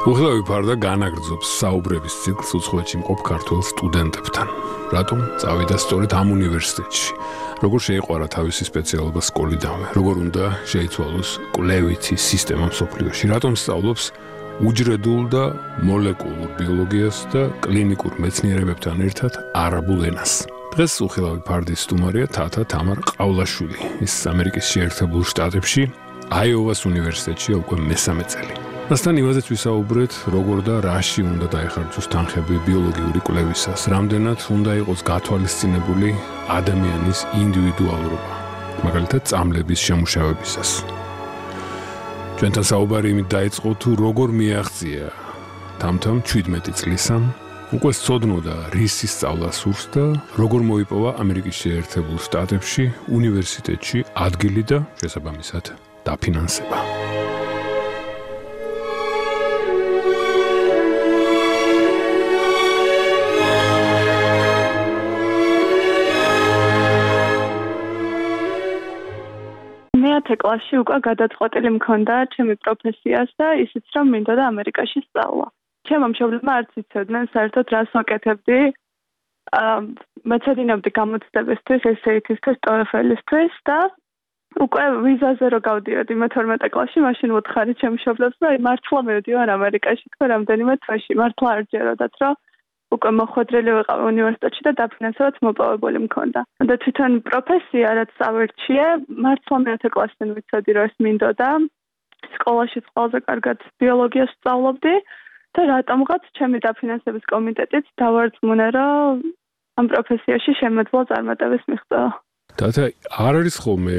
უხლავი ფარდა განაგრძობს საუბრების ციკლს უცხოეთში მყოფ ქართველ სტუდენტებთან. რატომ წავიდა სწორედ ამ უნივერსიტეტში? როგორ შეიყვარა თავისი სპეციალობა სკოლიდანვე? როგორ უნდა შეიცვალოს კვლევითი სისტემა მსოფლიოში? რატომ სწავლობს უჯრედულ და მოლეკულურ ბიოლოგიას და კლინიკურ მეცნიერებებთან ერთად არაბულ ენას? დღეს უხლავი ფარდის სტუმარია თათა თამარ ყავლაშვილი. ის ამერიკის შეერთებულ შტატებში აიოვას უნივერსიტეტში უკვე მესამე წელი. მასთან იმაზეც ვისაუბრეთ, როგორ და რაში უნდა დაეხარჯოს თანხები ბიოლოგიური კვლევისას, რამდენად უნდა იყოს გათვალისწინებული ადამიანის ინდივიდუალურობა, მაგალითად წამლების შემუშავებისას. ჩვენთან საუბარი იმით დაიწყო, თუ როგორ მიაღწია თამთამ 17 წლისამ, უკვე სწოდნოდა რისი სწავლა სურს და როგორ მოიპოვა ამერიკის შეერთებულ შტატებში უნივერსიტეტში ადგილი და შესაბამისად დაფინანსება. მეათე კლასში უკვე გადაწყვეტილი მქონდა ჩემი პროფესიას და ისიც რომ მინდოდა ამერიკაში სწავლა. ჩემო მშობლებმა არც იცოდნენ საერთოდ რას ვაკეთებდი. მეცადინებდი გამოცდებისთვის, SAT-ისთვის, TOEFL-ისთვის და უკვე ვიზაზე რო გავდიოდი მე-12 კლასში, მაშინ ვუთხარი ჩემ მშობლებს, რომ მართლა მივდივარ ამერიკაში, თქო რამდენიმე თვეში, მართლა არ ჯეროდათ, რომ უკვე მოხვედრილი ვიყავ უნივერსიტეტში და დაფინანსებაც მოპოვებული მქონდა. და თვითონ პროფესია, რაც ავირჩიე, მართლა მეათე კლასიდან ვიცოდი, რომ ეს მინდოდა. სკოლაშიც ყველაზე კარგად ბიოლოგიას სწავლობდი და რატომღაც ჩემი დაფინანსების კომიტეტიც დავარწმუნე, რომ ამ პროფესიაში შემეძლო წარმატების მიღწევა. თათა არ არის ხოლმე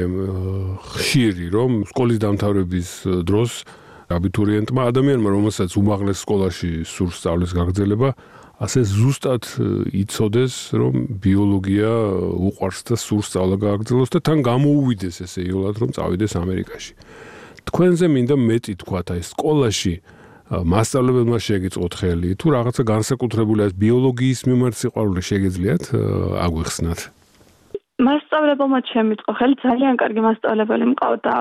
ხშირი, რომ სკოლის დამთავრების დროს აბიტურიენტმა ადამიანმა, რომელსაც უმაღლეს სკოლაში სურს სწავლის გაგრძელება, ასე ზუსტად იცოდეს, რომ ბიოლოგია უყვარს და სურს სწავლა გააგრძელოს და თან გამოუვიდეს ესე იოლად, რომ წავიდეს ამერიკაში. თქვენზე მინდა მეტი თქვათ, აი სკოლაში მასწავლებელმა შეგიწყოთ ხელი, თუ რაღაცა განსაკუთრებული ეს ბიოლოგიის მიმართ სიყვარული შეგეძლიათ აგვიხსნათ. მასწავლებელმა შემიწყო ხელი, ძალიან კარგი მასწავლებელი მყავდა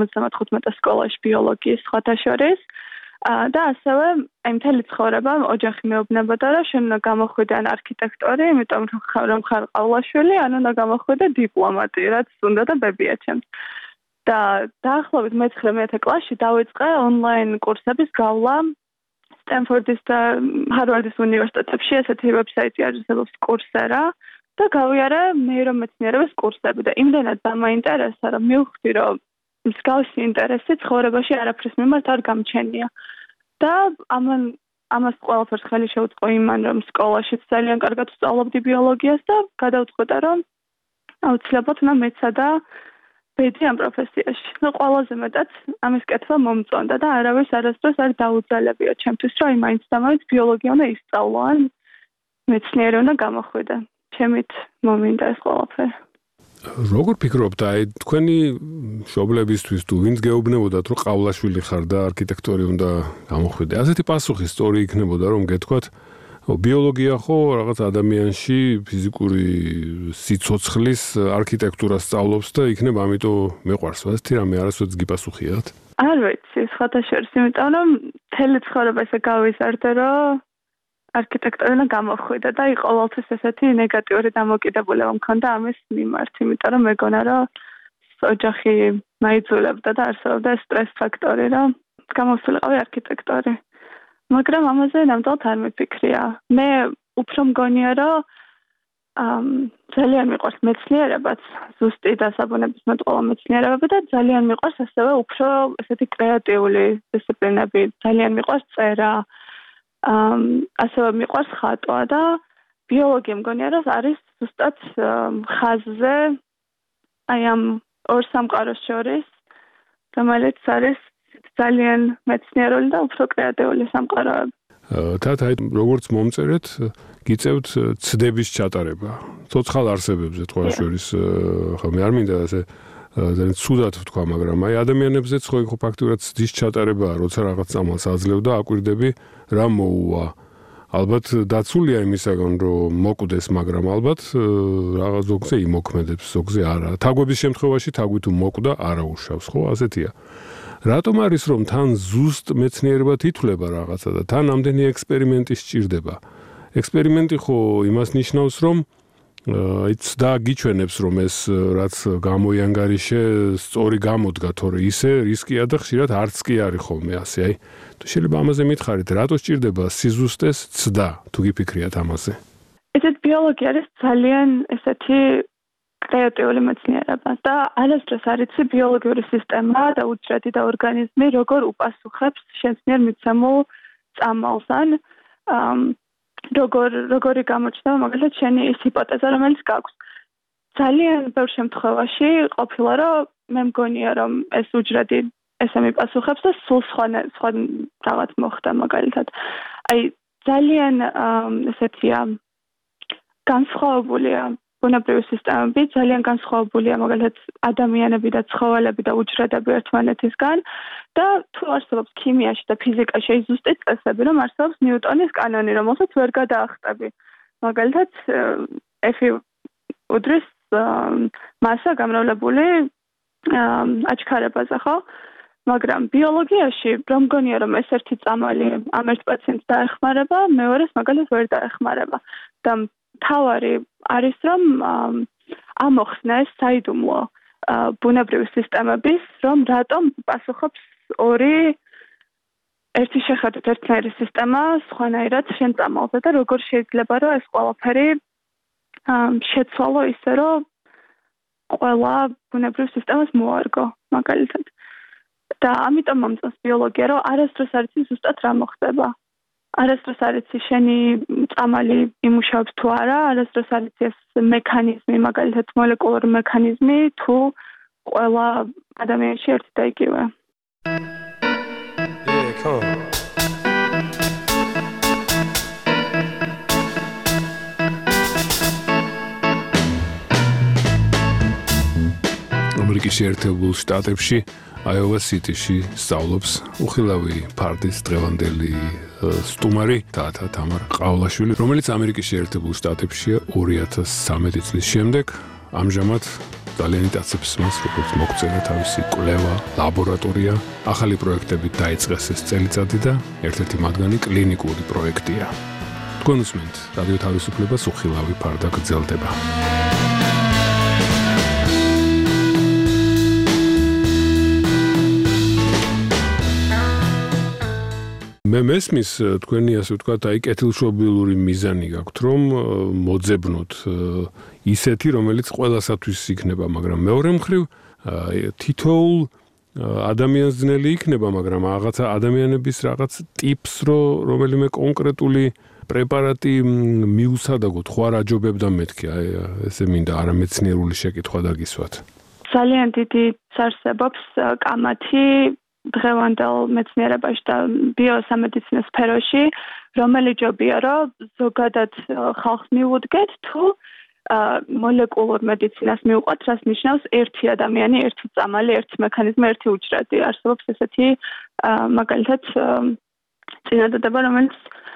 55 სკოლაში ბიოლოგიის სხვათა შორის. და ასევე მთელი ცხოვრება ოჯახი მეუბნებოდა, რომ შენ უნდა გამოხვიდე ან არქიტექტორი, იმიტომ რომ ხარ ყავლაშვილი, ან უნდა გამოხვიდე დიპლომატი, რაც უნდა და ბებია ჩემს. და დაახლოებით მე-9 კლასში დავიწყე ონლაინ კურსების გავლა სტენფორდის და ჰარვარდის უნივერსიტეტებში, ესეთი ვებსაიტი არსებობს კურსერა და გავიარე ნეირომეცნიერების კურსები და იმდენად დამაინტერესა, რომ მივხვდი, რომ მსგავსი ინტერესი ცხოვრებაში არაფრის მიმართ არ გამჩენია. და ამას ყველაფერს ხელი შეუწყო იმან, რომ სკოლაშიც ძალიან კარგად ვსწავლობდი ბიოლოგიას და გადავწყვეტე, რომ აუცილებლად უნდა მეცადა ბედი ამ პროფესიაში. ყველაზე მეტად ამის კეთება მომწონდა და არავის არასდროს არ დაუძალებია ჩემთვის, რომ მაინც და მაინც ბიოლოგია უნდა ისწავლო ან მეცნიერი უნდა გამოხვიდე. ჩემით მომინდა ეს ყველაფერი. როგორ ფიქრობთ, აი თქვენი მშობლებისთვის თუ ვინც გეუბნებოდათ, რომ ყავლაშვილი ხარ და არქიტექტორი უნდა გამოხვიდე, ასეთი პასუხი სწორი იქნებოდა, რომ გეთქვათ, ბიოლოგია ხო რაღაც ადამიანში ფიზიკური სიცოცხლის არქიტექტურას სწავლობს და იქნებ ამიტომ მეყვარს. ასეთი რამე არასოდეს გიპასუხიათ? არ ვიცი, სხვათა შორის, იმიტომ რომ მთელი ცხოვრება ესე გავიზარდე, რომ არქიტექტორი უნდა გამოხვიდე და ყოველთვის ესეთი ნეგატიური დამოკიდებულება მქონდა ამის მიმართ, იმიტომ რომ მეგონა, რომ ოჯახი მაიძულებდა და არსებობდა სტრეს ფაქტორი, რომ გამოსულიყავი არქიტექტორი. მაგრამ ამაზე ნამდვილად არ მიფიქრია. მე უფრო მგონია, რომ ძალიან მიყვარს მეცნიერებაც, ზუსტი დასაბუნებისმეტყველო მეცნიერებები და ძალიან მიყვარს ასევე უფრო ესეთი კრეატიული დისციპლინები, ძალიან მიყვარს წერა. ასევე მიყვარს ხატვა და ბიოლოგია მგონია, რომ არის ზუსტად ხაზზე აი ამ ორ სამყაროს შორის, რომელიც არის ძალიან მეცნიერული და უფრო კრეატიული სამყაროები. თათა, როგორც მომწერეთ, გიწევთ ცდების ჩატარება. ცოცხალ არსებებზე თქვა შორის, ხო მე არ მინდა ასე ძალიან ცუდად ვთქვა, მაგრამ აი ადამიანებზეც ხო ფაქტურად ცდის ჩატარებაა, როცა რაღაც წამალს აძლევ და აკვირდები, რა მოუვა ალბათ დაცულია იმისაგან, რომ მოკვდეს, მაგრამ ალბათ რაღაც ზოგზე იმოქმედებს, ზოგზე არა. თაგვების შემთხვევაში თაგვი თუ მოკვდა, არა უშავს, ხო, ასეთია. რატომ არის რომ თან ზუსტ მეცნიერებად ითვლება რაღაცა და თან ამდენი ექსპერიმენტი სჭირდება? ექსპერიმენტი ხო იმას ნიშნავს, რომ იცდა გიჩვენებს, რომ ეს რაც გამოიანგარიშე სწორი გამოდგა, თორე ისე რისკია და ხშირად არც კი არის ხოლმე ასე, აი. თუ შეიძლება ამაზე მითხარით, რატო სჭირდება სიზუსტეს ცდა, თუ გიფიქრიათ ამაზე? ესეთ ბიოლოგია არის ძალიან ესეთი კრეატიული მეცნიერება და არასდროს არ იცი ბიოლოგიური სისტემა და უჯრედი და ორგანიზმი როგორ უპასუხებს შენს მიერ მიცემულ წამალს ან როგორი გამოჩნდება მაგალითად შენი ის ჰიპოთეზა, რომელიც გაქვს. ძალიან ბევრ შემთხვევაში ყოფილა, რომ მე მგონია, რომ ეს უჯრედი ესე მიპასუხებს და სულ სხვა რაღაც მოხდა მაგალითად. აი ძალიან ესეთია განსხვავებულია ბუნებრივი სისტემები, ძალიან განსხვავებულია მაგალითად ადამიანები და ცხოველები და უჯრედები ერთმანეთისგან და თუ არსებობს ქიმიაში და ფიზიკაში ის ზუსტი წესები, რომ არსებობს ნიუტონის კანონი, რომელსაც ვერ გადაახტები. მაგალითად F უდრის მასა გამრავლებული აჩქარებაზე, ხო? მაგრამ ბიოლოგიაში რომ მგონია, რომ ეს ერთი წამალი ამ ერთ პაციენტს დაეხმარება, მეორეს მაგალითად ვერ დაეხმარება. და თავარი არის, რომ ამოხსნეს საიდუმლო ბუნებრივი სისტემების, რომ რატომ პასუხობს ერთი შეხედვით ერთნაირი სისტემა სხვანაირად შენ წამალზე და როგორ შეიძლება, რომ ეს ყველაფერი შეცვალო ისე, რომ ყველა ბუნებრივ სისტემას მოარგო, მაგალითად. და ამიტომ მომწონს ბიოლოგია, რომ არასდროს არ იცი ზუსტად რა მოხდება. არასდროს არ იცი შენი წამალი იმუშავებს თუ არა, არასდროს არ იცი ეს მექანიზმი, მაგალითად მოლეკულური მექანიზმი თუ ყველა ადამიანში ერთი და იგივე. ამერიკის შეერთებულ შტატებში აიოვა სიტიში სწავლობს უხილავი ფარდის დღევანდელი სტუმარი თათა თამარ ყავლაშვილი, რომელიც ამერიკის შეერთებულ შტატებშია 2013 წლის შემდეგ. ამჟამად ძალიან იტაცებს მას, როგორც მოგწერა თავისი კვლევა, ლაბორატორია, ახალი პროექტებით დაიწყეს ეს წელიწადი და ერთ-ერთი მათგანი კლინიკური პროექტია. თქვენ უსმენთ რადიო თავისუფლებას, უხილავი ფარდა გრძელდება. მე მესმის თქვენი ასე ვთქვათ, აი კეთილშობილური მიზანი გაქვთ, რომ მოძებნოთ ისეთი, რომელიც ყველასათვის იქნება, მაგრამ მეორე მხრივ თითოეულ ადამიანს ძნელი იქნება, მაგრამ რაღაცა ადამიანების რაღაც ტიპს, რომელიმე კონკრეტული პრეპარატი მიუსადაგოთ, ხო არ აჯობებდა მეთქი, აი ესე მინდა არამეცნიერული შეკითხვა დაგისვათ. ძალიან დიდი არსებობს კამათი დღევანდელ მეცნიერებაში და ბიოსამედიცინოს სფეროში, რომელი ჯობია, რომ ზოგადად ხალხს მიუდგეთ, თუ მოლეკულურ მედიცინას მივყვათ, რაც ნიშნავს ერთი ადამიანი, ერთი წამალი, ერთი მექანიზმი, ერთი უჯრედი. არსებობს ესეთი მაგალითად წინადადება, რომელიც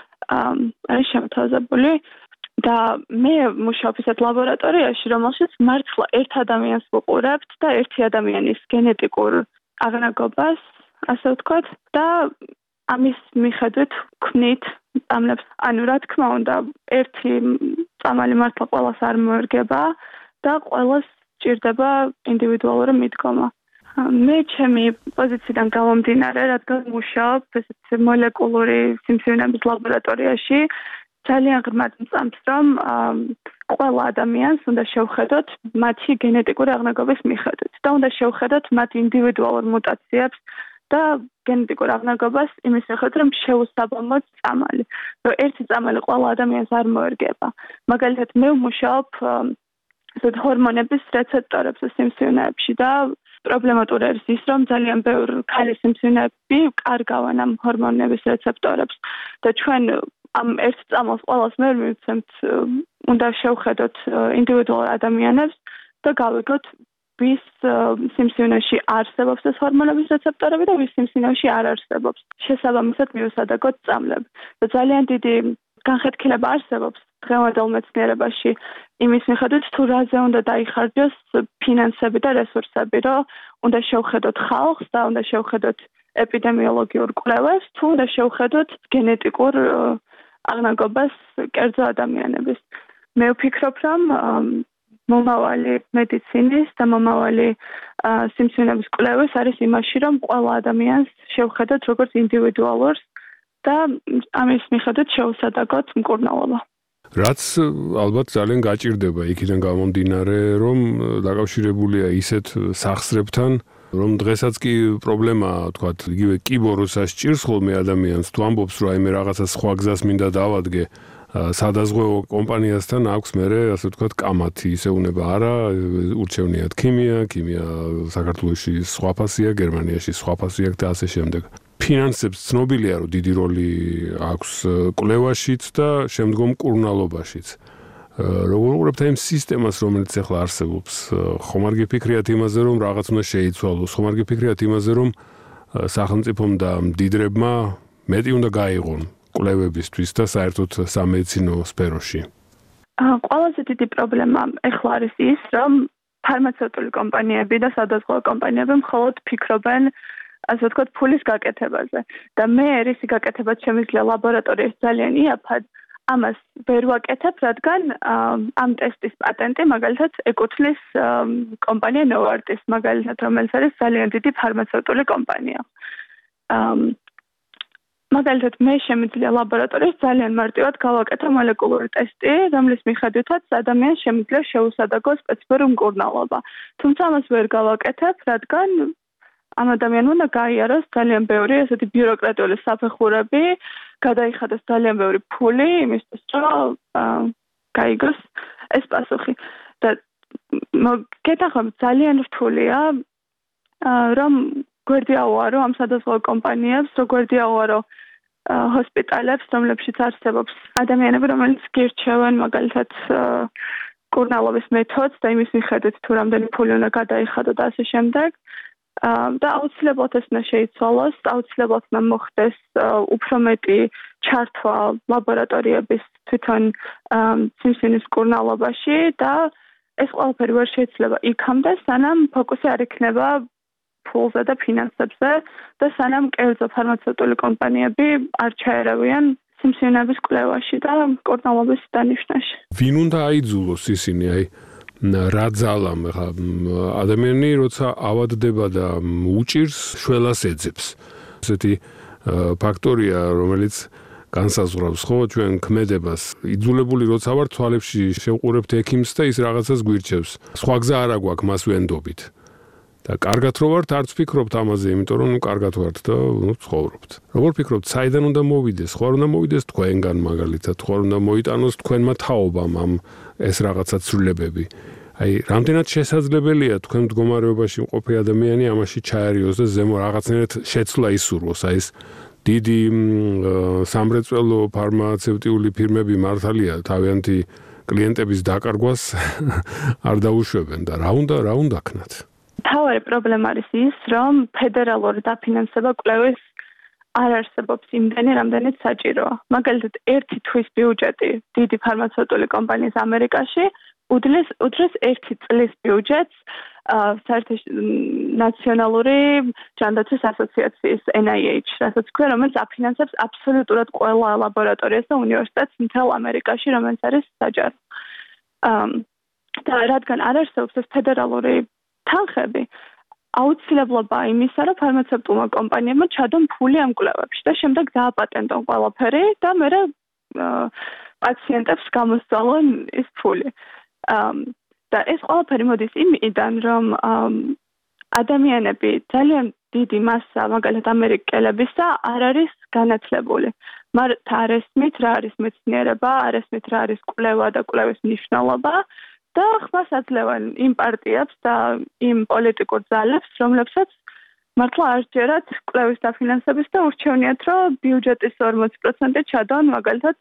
არის შემოთავაზებული და მე მუშაობ ისეთ ლაბორატორიაში, რომელშიც მართლა ერთ ადამიანს ვუყურებთ და ერთი ადამიანის გენეტიკურ აღნაგობას, ასე ვთქვათ, და ამის მიხედვით ვქმნით წამლებს. ანუ რა თქმა უნდა, ერთი წამალი მართლა ყველას არ მოერგება და ყველას სჭირდება ინდივიდუალური მიდგომა. მე ჩემი პოზიციიდან გამომდინარე, რადგან მუშაობ ესეთ მოლეკულური სიმსივნეების ლაბორატორიაში, ძალიან ღრმად მწამს, რომ ყველა ადამიანს უნდა შევხედოთ მათი გენეტიკური აღნაგობის მიხედვით და უნდა შევხედოთ მათ ინდივიდუალურ მუტაციებს და გენეტიკურ აღნაგობას იმის მიხედვით, რომ შეუსაბამოთ წამალი. რომ ერთი წამალი ყველა ადამიანს არ მოერგება. მაგალითად, მე ვმუშაობ ესეთ ჰორმონების რეცეპტორებზე სიმსივნეებში და პრობლემატური არის ის, რომ ძალიან ბევრი ქალის სიმსივნეები კარგავენ ამ ჰორმონების რეცეპტორებს და ჩვენ ამ ერთ წამალს ყველას ვერ მივცემთ, უნდა შევხედოთ ინდივიდუალურ ადამიანებს და გავიგოთ, ვის სიმსივნეში არსებობს ეს ჰორმონების რეცეპტორები და ვის სიმსივნეში არ არსებობს. შესაბამისად მივსადაგოთ წამლები. და ძალიან დიდი განხეთქილება არსებობს დღევანდელ მეცნიერებაში იმის მიხედვით, თუ რაზე უნდა დაიხარჯოს ფინანსები და რესურსები, რომ უნდა შევხედოთ ხალხს და უნდა შევხედოთ ეპიდემიოლოგიურ კვლევას, თუ უნდა შევხედოთ გენეტიკურ აღნაგობას კერძო ადამიანების. მე ვფიქრობ, რომ მომავალი მედიცინის და მომავალი სიმსივნების კვლევის არის იმაში, რომ ყველა ადამიანს შევხედოთ როგორც ინდივიდუალურს და ამის მიხედვით შევსადაგოთ მკურნალობა. რაც ალბათ ძალიან გაჭირდება იქიდან გამომდინარე, რომ დაკავშირებულია ისეთ სახსრებთან, რომ დღესაც კი პრობლემაა, თქვათ, იგივე კიბოროსაც ჭირს ხოლმე ადამიანს, თუ ამბობს, რომ მე რაღაცა სხვა გზას მინდა დავადგე, სადაზღვევო კომპანიასთან აქვს მერე, ასე ვთქვათ, კამათი, ისე უნება არა, ურჩევნიათ ქიმია საქართველოში სხვა ფასია, გერმანიაში სხვა ფასია და ასე შემდეგ. ფინანსებს ცნობილია, რომ დიდი როლი აქვს კვლევაშიც და შემდგომ მკურნალობაშიც. როგორ უყურებთ იმ სისტემას, რომელიც ახლა არსებობს? ხომ არ გიფიქრიათ იმაზე, რომ რაღაც უნდა შეიცვალოს? ხომ არ გიფიქრიათ იმაზე, რომ სახელმწიფომ და მდიდრებმა მეტი უნდა გაიღონ კვლევებისთვის და საერთოდ სამედიცინო სფეროში? ყველაზე დიდი პრობლემა ახლა არის ის, რომ ფარმაცევტული კომპანიები და სადაზღვევო კომპანიები მხოლოდ ფიქრობენ ასე ვთქვათ, ფულის გაკეთებაზე. და მე რისი გაკეთებაც შემიძლია ლაბორატორიის ძალიან იაფად, ამას ვერ ვაკეთებ, რადგან ამ ტესტის პატენტი მაგალითად ეკუთვნის კომპანია Novartis, მაგალითად, რომელიც არის ძალიან დიდი ფარმაცევტული კომპანია. მაგალითად, მე შემიძლია ლაბორატორიის ძალიან მარტივად გავაკეთო მოლეკულური ტესტი, რომლის მიხედვითაც ადამიანს შემიძლია შეუსადაგოს სპეციფიკური მკურნალობა. თუმცა ამას ვერ გავაკეთებ, რადგან ამ ადამიანმა უნდა გაიაროს ძალიან ბევრი ესეთი ბიუროკრატიული საფეხურები, გადაიხადოს ძალიან ბევრი ფული იმისთვის, რომ გაიგოს ეს პასუხი. და გეთახმებით ძალიან რთულია, რომ გვერდი ავუარო ამ სადაზღვევო კომპანიებს, რომ გვერდი ავუარო ჰოსპიტალებს, რომლებშიც არსებობს ადამიანები, რომელიც გირჩევენ მაგალითად მკურნალობის მეთოდს და იმის მიხედვით თუ რამდენი ფული უნდა გადაიხადო და ასე შემდეგ. და აუცილებლად ეს უნდა შეიცვალოს, აუცილებლად უნდა მოხდეს უფრო მეტი ჩართვა ლაბორატორიების თვითონ სიმსივნის მკურნალობაში და ეს ყველაფერი ვერ შეიძლება იქამდე, სანამ ფოკუსი არ იქნება ფულზე და ფინანსებზე და სანამ კერძო ფარმაცევტული კომპანიები არ ჩაერავიან სიმსივნების კვლევაში და მკურნალობის დანიშვნაში. ვინ უნდა აიძულოს ისინი, რა ძალამ ხა ადამიანი როცა ავადდება და უჭირს შველას ეძებს. ესეთი ფაქტორია, რომელიც განსაზღვრავს ხო ჩვენ ქმედებას. იძულებული როცა ვარ თვალებში შევყურებთ ექიმს და ის რაღაცას გვირჩევს. სხვა გზა არ აქვს მას ვენდობით. და კარგად რო ვართ, არც ფიქრობთ ამაზე, იმიტომ რომ კარგად ვართ და ცხოვრობთ. როგორ ფიქრობთ, საიდან უნდა მოვიდეს? ხო არ უნდა მოვიდეს თქვენგან მაგალითად, ხო არ უნდა მოიტანოს თქვენმა თაობამ ამ ეს რაღაცა ცვლილებები. აი, რამდენად შესაძლებელია თქვენ მდგომარეობაში მყოფი ადამიანი ამაში ჩაერიოს და ზემო რაღაცნაირად შეცვლა ისურვოს, აი ეს დიდი სამრეწველო ფარმაცევტიული ფირმები მართალია თავიანთი კლიენტების დაკარგვას არ დაუშვებენ და რა უნდა ქნათ? თავარი პრობლემა არის ის, რომ ფედერალური დაფინანსება კვლევის არ არსებობს იმდენი, რამდენიც საჭიროა. მაგალითად, ერთი თვის ბიუჯეტი დიდი ფარმაცევტული კომპანიის ამერიკაში უდრის ერთი წლის ბიუჯეტს ნაციონალური ჯანდაცვის ასოციაციის NIH, რასაც ქვია, რომელიც აფინანსებს აბსოლუტურად ყველა ლაბორატორიას და უნივერსიტეტს მთელ ამერიკაში, რომელიც არის საჯარო. და რადგან არ არსებობს ეს ფედერალური თანხები, აუცილებლობა იმისა, რომ ფარმაცევტულმა კომპანიებმა ჩადონ ფული ამ კვლევებში და შემდეგ დააპატენტონ ყველაფერი და მერე პაციენტებს გამოსცალონ ეს ფული. და ეს ყველაფერი მოდის იმიდან, რომ ადამიანები ძალიან დიდი მასა, მაგალითად ამერიკელებისა, არ არის განათლებული. მათ არ ესმით რა არის მეცნიერება, არ ესმით რა არის კვლევა და კვლევის მნიშვნელობა. და ხმას აძლევენ იმ პარტიებს და იმ პოლიტიკურ ძალებს, რომლებსაც მართლა არ სჯერათ კვლევის დაფინანსების და ურჩევნიათ, რომ ბიუჯეტის 40% ჩადონ მაგალითად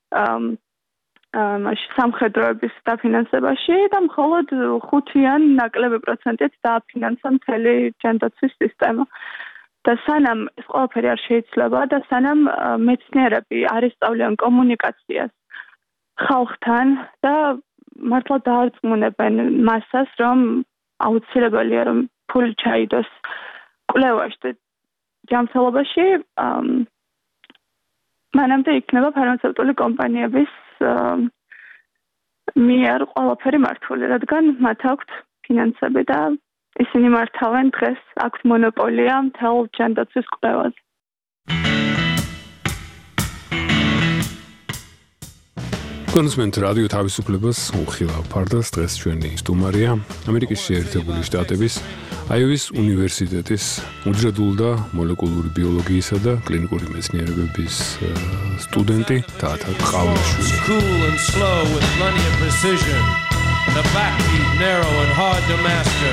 სამხედროების დაფინანსებაში და მხოლოდ 5-იან ნაკლები პროცენტით დააფინანსონ მთელი ჯანდაცვის სისტემა. და სანამ ეს ყველაფერი არ შეიძლება და სანამ მეცნიერები არ ისწავლიან კომუნიკაციას ხალხთან და მართლა დაარწმუნებენ მასას, რომ აუცილებელია რომ ფული ჩაიდოს კვლევაში და ჯანმრთელობაში, მანამდე იქნება ფარმაცევტული კომპანიების მიერ ყველაფერი მართული, რადგან მათ აქვთ ფინანსები და ისინი მართავენ დღეს, აქვთ მონოპოლია მთელ ჯანდაცვის კვლევაზე. კონსმენტ რადიო თავისუფლებას უხილავ ფარდას დღეს ჩვენი სტუმარია ამერიკის შეერთებული შტატების აიოვის უნივერსიტეტის უჯრედულ და მოლეკულური ბიოლოგიისა და კლინიკური მეცნიერებების სტუდენტი თათა ყავლაშვილი. Cool and slow with plenty of precision. The backbeat narrow and hard to master.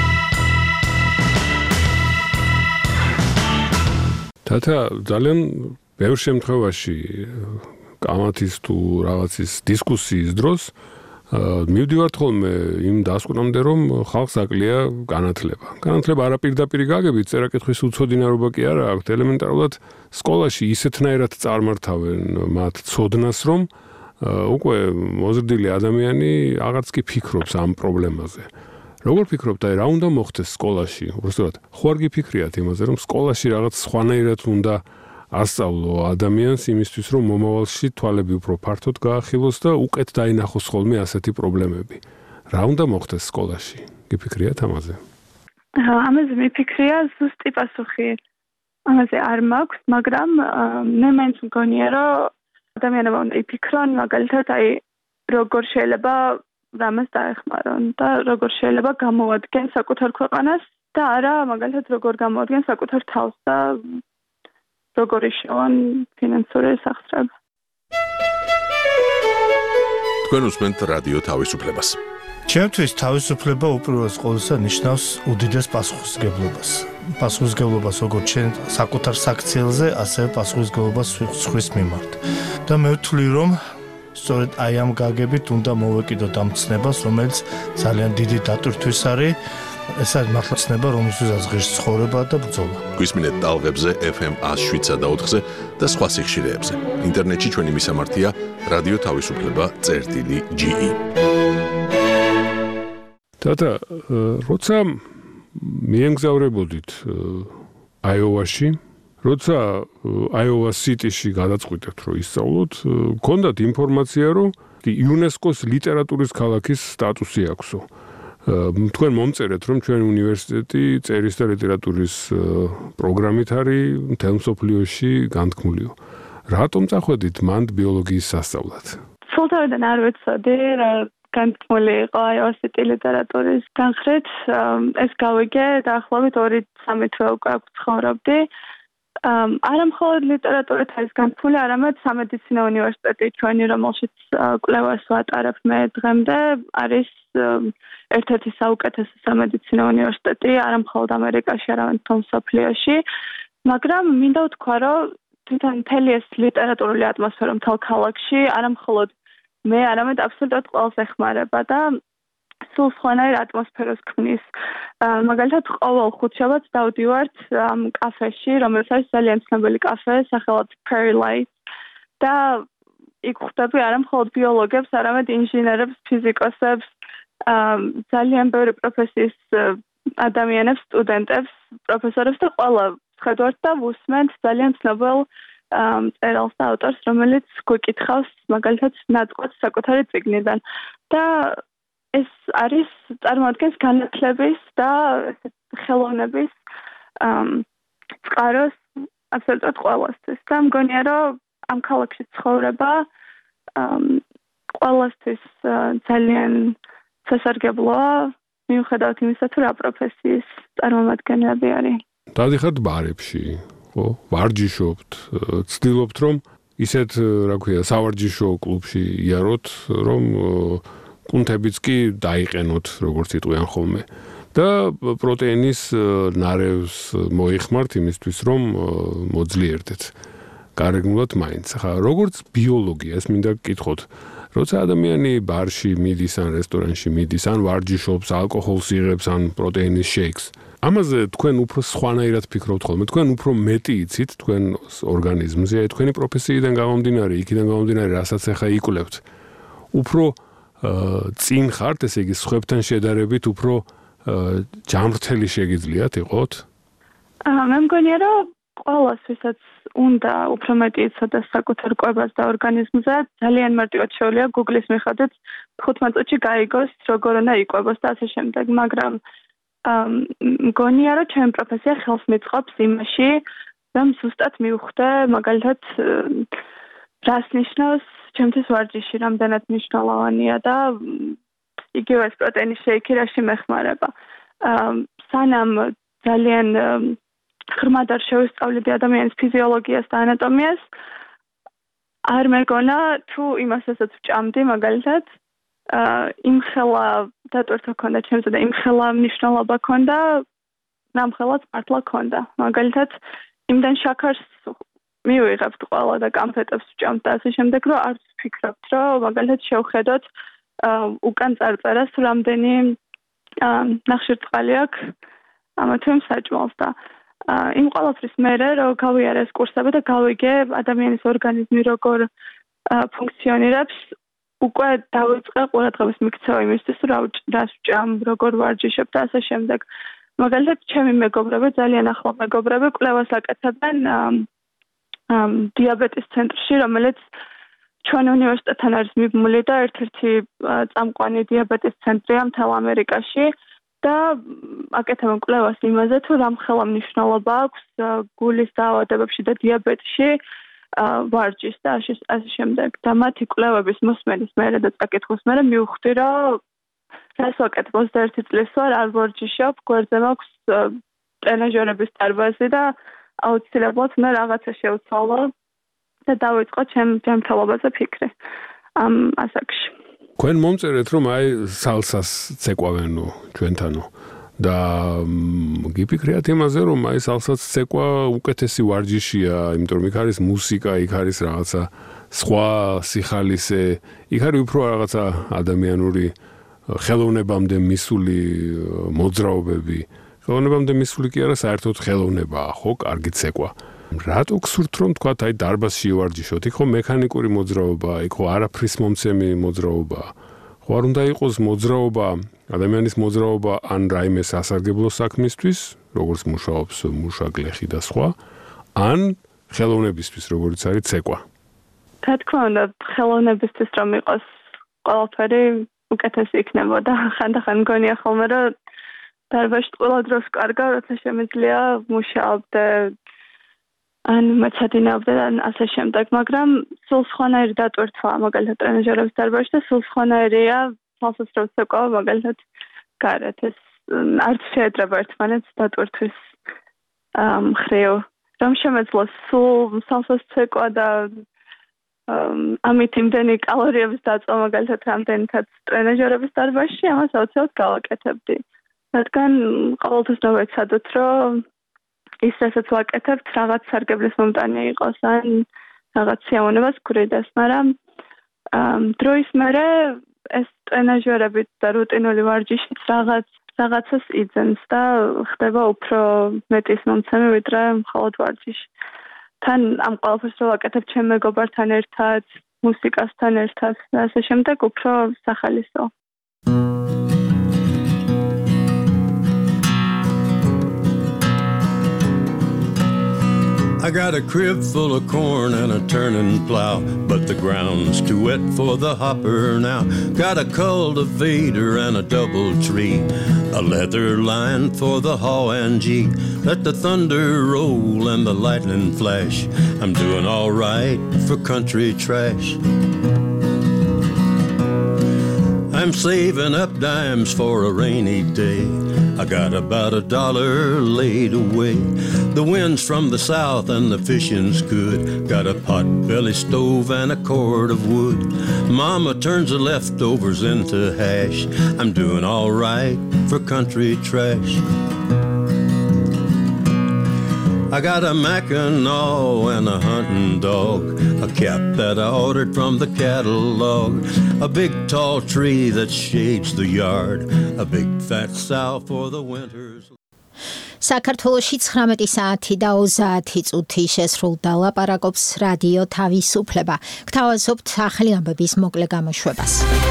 თათა ძალიან ბევრ შემთხვევაში კამათის თუ რაღაცის დისკუსიის დროს მივდივართ ხოლმე იმ დასკვნამდე, რომ ხალხს აკლია განათლება. განათლება არაპირდაპირი გაგებით, წერა-კითხვის უცოდინარობა კი არა აქვთ. ელემენტარულად სკოლაში ისეთნაირად წარმართავენ მათ ცოდნას, რომ უკვე მოზრდილი ადამიანი აღარც კი ფიქრობს ამ პრობლემაზე. როგორ ფიქრობთ, რა უნდა მოხდეს სკოლაში? უბრალოდ ხო არ გიფიქრიათ იმაზე, რომ სკოლაში რაღაც სხვანაირად უნდა ასწავლო ადამიანს იმისთვის, რომ მომავალში თვალები უფრო ფართოდ გაახილოს და უკეთ დაინახოს ხოლმე ასეთი პრობლემები. რა უნდა მოხდეს სკოლაში? გიფიქრიათ ამაზე? ამაზე მიფიქრია, ზუსტი პასუხი ამაზე არ მაქვს, მაგრამ მე მაინც მგონია, რომ ადამიანებმა უნდა იფიქრონ, მაგალითად, როგორ შეიძლება რამას დაეხმარონ და როგორ შეიძლება გამოადგენ საკუთარ ქვეყანას და არა, მაგალითად, როგორ გამოადგენ საკუთარ თავს და როგორ იშოვან ფინანსური სახსრება. თქვენ უსმენთ რადიო თავისუფლებას. ჩემთვის თავისუფლება უპირველეს ყოვლისა ნიშნავს უდიდეს პასუხისმგებლობას. პასუხისმგებლობას როგორც ჩვენ საკუთარ საქციელზე, ასევე პასუხისმგებლობას სხვის მიმართ. და მე ვთვლი, რომ სწორედ აი ამ გაგებით უნდა მოვეკიდოთ ამ ცნებას, რომელიც ძალიან დიდი დატვირთვის არის. ეს არის მართლა ცნება, რომელსაც ღირს ცხოვრება და ბრძოლა. გვისმინეთ ტალღებზე FM 107.4-ზე და სხვა სიხშირეებზე. ინტერნეტში ჩვენი მისამართია რადიო თავისუფლება.ge. თათა, როცა მიემგზავრებოდით აიოვაში, როცა აიოვა სიტიში გადაწყვიტეთ, რომ ისწავლოთ, გქონდათ ინფორმაცია, რომ იუნესკოს ლიტერატურის ქალაქის სტატუსი აქვსო. თქვენ მომწერეთ, რომ ჩვენი უნივერსიტეტი წერის და ლიტერატურის პროგრამით არის მთელ მსოფლიოში განთქმულიო. რატომ წახვედით მანდ ბიოლოგიის სასწავლად? სულთავიდან არ ვიცოდი, რა განთქმული იყო აიოვასიტი ლიტერატურის განხრით. ეს გავიგე დაახლოებით 2-3 თვე უკვე აქ ცხოვრობდი. არა მხოლოდ ლიტერატურით არის განთქმული, არამედ სამედიცინო უნივერსიტეტი ჩვენი, რომელშიც კვლევას ვატარებ მე დღემდე, არის ერთ-ერთი საუკეთესო სამედიცინო უნივერსიტეტი, არა მხოლოდ ამერიკაში, არამედ მთელ მსოფლიოში. მაგრამ მინდა ვთქვა, რომ თვითონ მთელი ეს ლიტერატურული ატმოსფერო მთელ ქალაქში, არა მხოლოდ მე, არამედ აბსოლუტურად ყველს ეხმარება და სულ სხვანაირ ატმოსფეროს ქმნის. მაგალითად, ყოველ ხუთშაბათს დავდივართ ამ კაფეში, რომელიც არის ძალიან ცნობილი კაფე, სახელად Prairie Light. და იქ ხვდები არა მხოლოდ ბიოლოგებს, არამედ ინჟინერებს, ფიზიკოსებს, ძალიან ბევრი პროფესიის ადამიანებს, სტუდენტებს, პროფესორებს და ყველა ვხედავთ და ვუსმენთ ძალიან ცნობილ მწერალს და ავტორს, რომელიც გვიკითხავს მაგალითად ნაწყვეტს საკუთარი წიგნიდან. და ეს არის წარმოადგენს განათლების და ხელოვნების წყაროს აბსოლუტურად ყველასთვის. და მგონია, რომ ამ ქალაქში ცხოვრება ყველასთვის ძალიან სასარგებლოა, მიუხედავად იმისა, თუ რა პროფესიის წარმომადგენლები არის. დადიხართ ბარებში, ხო? ვარჯიშობთ, ცდილობთ, რომ ისეთ, რა ქვია, სავარჯიშო კლუბში იაროთ, რომ კუნთებიც კი დაიყენოთ, როგორც იტყვიან ხოლმე. და პროტეინის ნარევს მოიხმართ იმისთვის, რომ მოძლიერდეთ. გარეგნულად მაინც. ხა, როგორც ბიოლოგიას მინდა გკითხოთ, როცა ადამიანი ბარში მიდის ან რესტორანში მიდის, ან ვარჯიშობს, ალკოჰოლს იღებს, ან პროტეინის შეიქს, ამაზე თქვენ უფრო სხვანაირად ფიქრობთ ხოლმე. თქვენ უფრო მეტი იცით თქვენ ორგანიზმზე, თქვენი პროფესიიდან გამომდინარე, იქიდან გამომდინარე, რასაც ახლა იკვლევთ. უფრო წინ ხართ, ესე იგი, სხვებთან შედარებით უფრო ჯამრთელი შეგიძლიათ იყოთ? მე მგონია, რომ ყველას, ვისაც უნდა უფრო მეტი იცოდეს საკუთარ კვებას და ორგანიზმზე, ძალიან მარტივად შეუძლია Google-ის მიხედვით 15 წუთში გაიგოს, როგორ უნდა იკვებოს და ასე შემდეგ, მაგრამ მგონია, რომ ჩემი პროფესია ხელს მიწყობს იმაში, რომ ზუსტად მივხვდე, მაგალითად, რას ნიშნავს ჩემთვის ვარჯიში, რამდენად მნიშვნელოვანია და იგივე ეს პროტეინის შეიქი რაში მეხმარება. სანამ ძალიან ღრმად არ შევისწავლები ადამიანის ფიზიოლოგიას და ანატომიას, არ მეგონა თუ იმასაც ვჭამდი, მაგალითად, იმხელა დატვირთვა ქონდა ჩემზე და იმხელა მნიშვნელობა ქონდა, ნამხელაც მართლა ქონდა. მაგალითად, იმდან შაქარს მივიღებთ ყველა და კამფეტებს ვჭამთ და ასე შემდეგ, რომ არ ვფიქრობთ, რომ მაგალითად შევხედოთ უკან წარწერას რამდენი ნახშირწყალი აქვს ამა თუ იმ საჭმელს და იმ ყველაფრის მერე რომ გავიარე ეს კურსები და გავიგე ადამიანის ორგანიზმი როგორ ფუნქციონირებს, უკვე დავიწყე ყურადღების მიქცევა იმისთვის, რას ვჭამ, როგორ ვარჯიშობ და ასე შემდეგ. მაგალითად, ჩემი მეგობრები, ძალიან ახლო მეგობრები, კვლევას აკეთებენ დიაბეტის ცენტრში, რომელიც ჩვენ უნივერსიტეტთან არის მიბმული და ერთ-ერთი წამყვანი დიაბეტის ცენტრია მთელ ამერიკაში და აკეთებენ კვლევას იმაზე, თუ რამხელა მნიშვნელობა აქვს გულის დაავადებებში და დიაბეტში ვარჯიშს და ასე შემდეგ. და მათი კვლევების მოსმენის მერე და წაკითხვის მერე მივხვდი, რომ რას ვაკეთებ 21 წლის ვარ, არ ვარჯიშობ, გვერდზე მაქვს ტრენაჟერების დარბაზი და აუცილებლად უნდა რაღაცა შევცვალო და დავიწყო ჩემ ჯანმრთელობაზე ფიქრი ამ ასაკში. თქვენ მომწერეთ, რომ აი სალსას ცეკვავენო ჩვენთანო და გიფიქრიათ იმაზე, რომ აი სალსას ცეკვა უკეთესი ვარჯიშია, იმიტომ რომ იქ არის მუსიკა, იქ არის რაღაცა სხვა სიხალისე, იქ არის უფრო რაღაცა ადამიანური ხელოვნებამდე მისული მოძრაობები. ხელოვნებამდე მისული კი არა, საერთოდ ხელოვნებაა, ხო, კარგი ცეკვა. რატო გსურთ რომ თქვათ აი დარბაზში ვარჯიშოთ? იქ ხო მექანიკური მოძრაობაა, იქ ხო არაფრის მომცემი მოძრაობაა. ხო არ უნდა იყოს მოძრაობა, ადამიანის მოძრაობა ან რაიმე სასარგებლო საქმისთვის, როგორც მუშაობს მუშაკლეხი და სხვა, ან ხელოვნებისთვის, როგორც არის ცეკვა. რა თქმა უნდა, ხელოვნებისთვის რომ იყოს ყველაფერი უკეთესი იქნებოდა. ხანდახან მგონია ხოლმე, რომ დარბაზში ყველა დროს კარგა, როცა შემიძლია მუშაობდე ან მეცადინეობდე და ასე შემდეგ, მაგრამ სულ სხვანაირი დატვირთვა, მაგალითად ტრენაჟერების დარბაზში და სულ სხვანაირია სალსას რო ცეკვავ, მაგალითად გარეთ. ეს არც შეეძრება ერთმანეთს დატვირთვის მხრივ. რომ შემეძლოს სულ სალსას ცეკვა და ამით იმდენი კალორიების დაწვა, მაგალითად რამდენითაც ტრენაჟერების დარბაზში, ამას აუცილებლად გავაკეთებდი. რადგან ყოველთვის დავეცადოთ, რომ ის რასაც ვაკეთებთ, რაღაც სარგებლის მომტანი იყოს, ან რაღაც სიამოვნებას გვრიდეს, მაგრამ დროის მერე ეს ტრენაჟერებით და რუტინული ვარჯიშით რაღაცას იძენს და ხდება უფრო მეტის მომცემი, ვიდრე მხოლოდ ვარჯიში. თან ამ ყველაფერს რო ვაკეთებ ჩემ მეგობართან ერთად, მუსიკასთან ერთად და ასე შემდეგ უფრო სახალისო. I got a crib full of corn and a turning plow, but the ground's too wet for the hopper now. Got a cultivator and a double tree, a leather line for the haw and gee. Let the thunder roll and the lightning flash. I'm doing all right for country trash. I'm saving up dimes for a rainy day. I got about $1 laid away. The wind's from the south and the fishing's good. Got a pot-belly stove and a cord of wood. Mama turns the leftovers into hash. I'm doing all right for country trash. I got a Mackinaw and a hunting dog, a cap that I ordered from the catalog, a big tall tree that shades the yard, a big fat sow for the winters. საქართველოში 19 საათი და 30 წუთი შესრულდა ლაპარაკობს რადიო თავისუფლება. გთავაზობთ ახალი ამბების მოკლე გამოშვებას.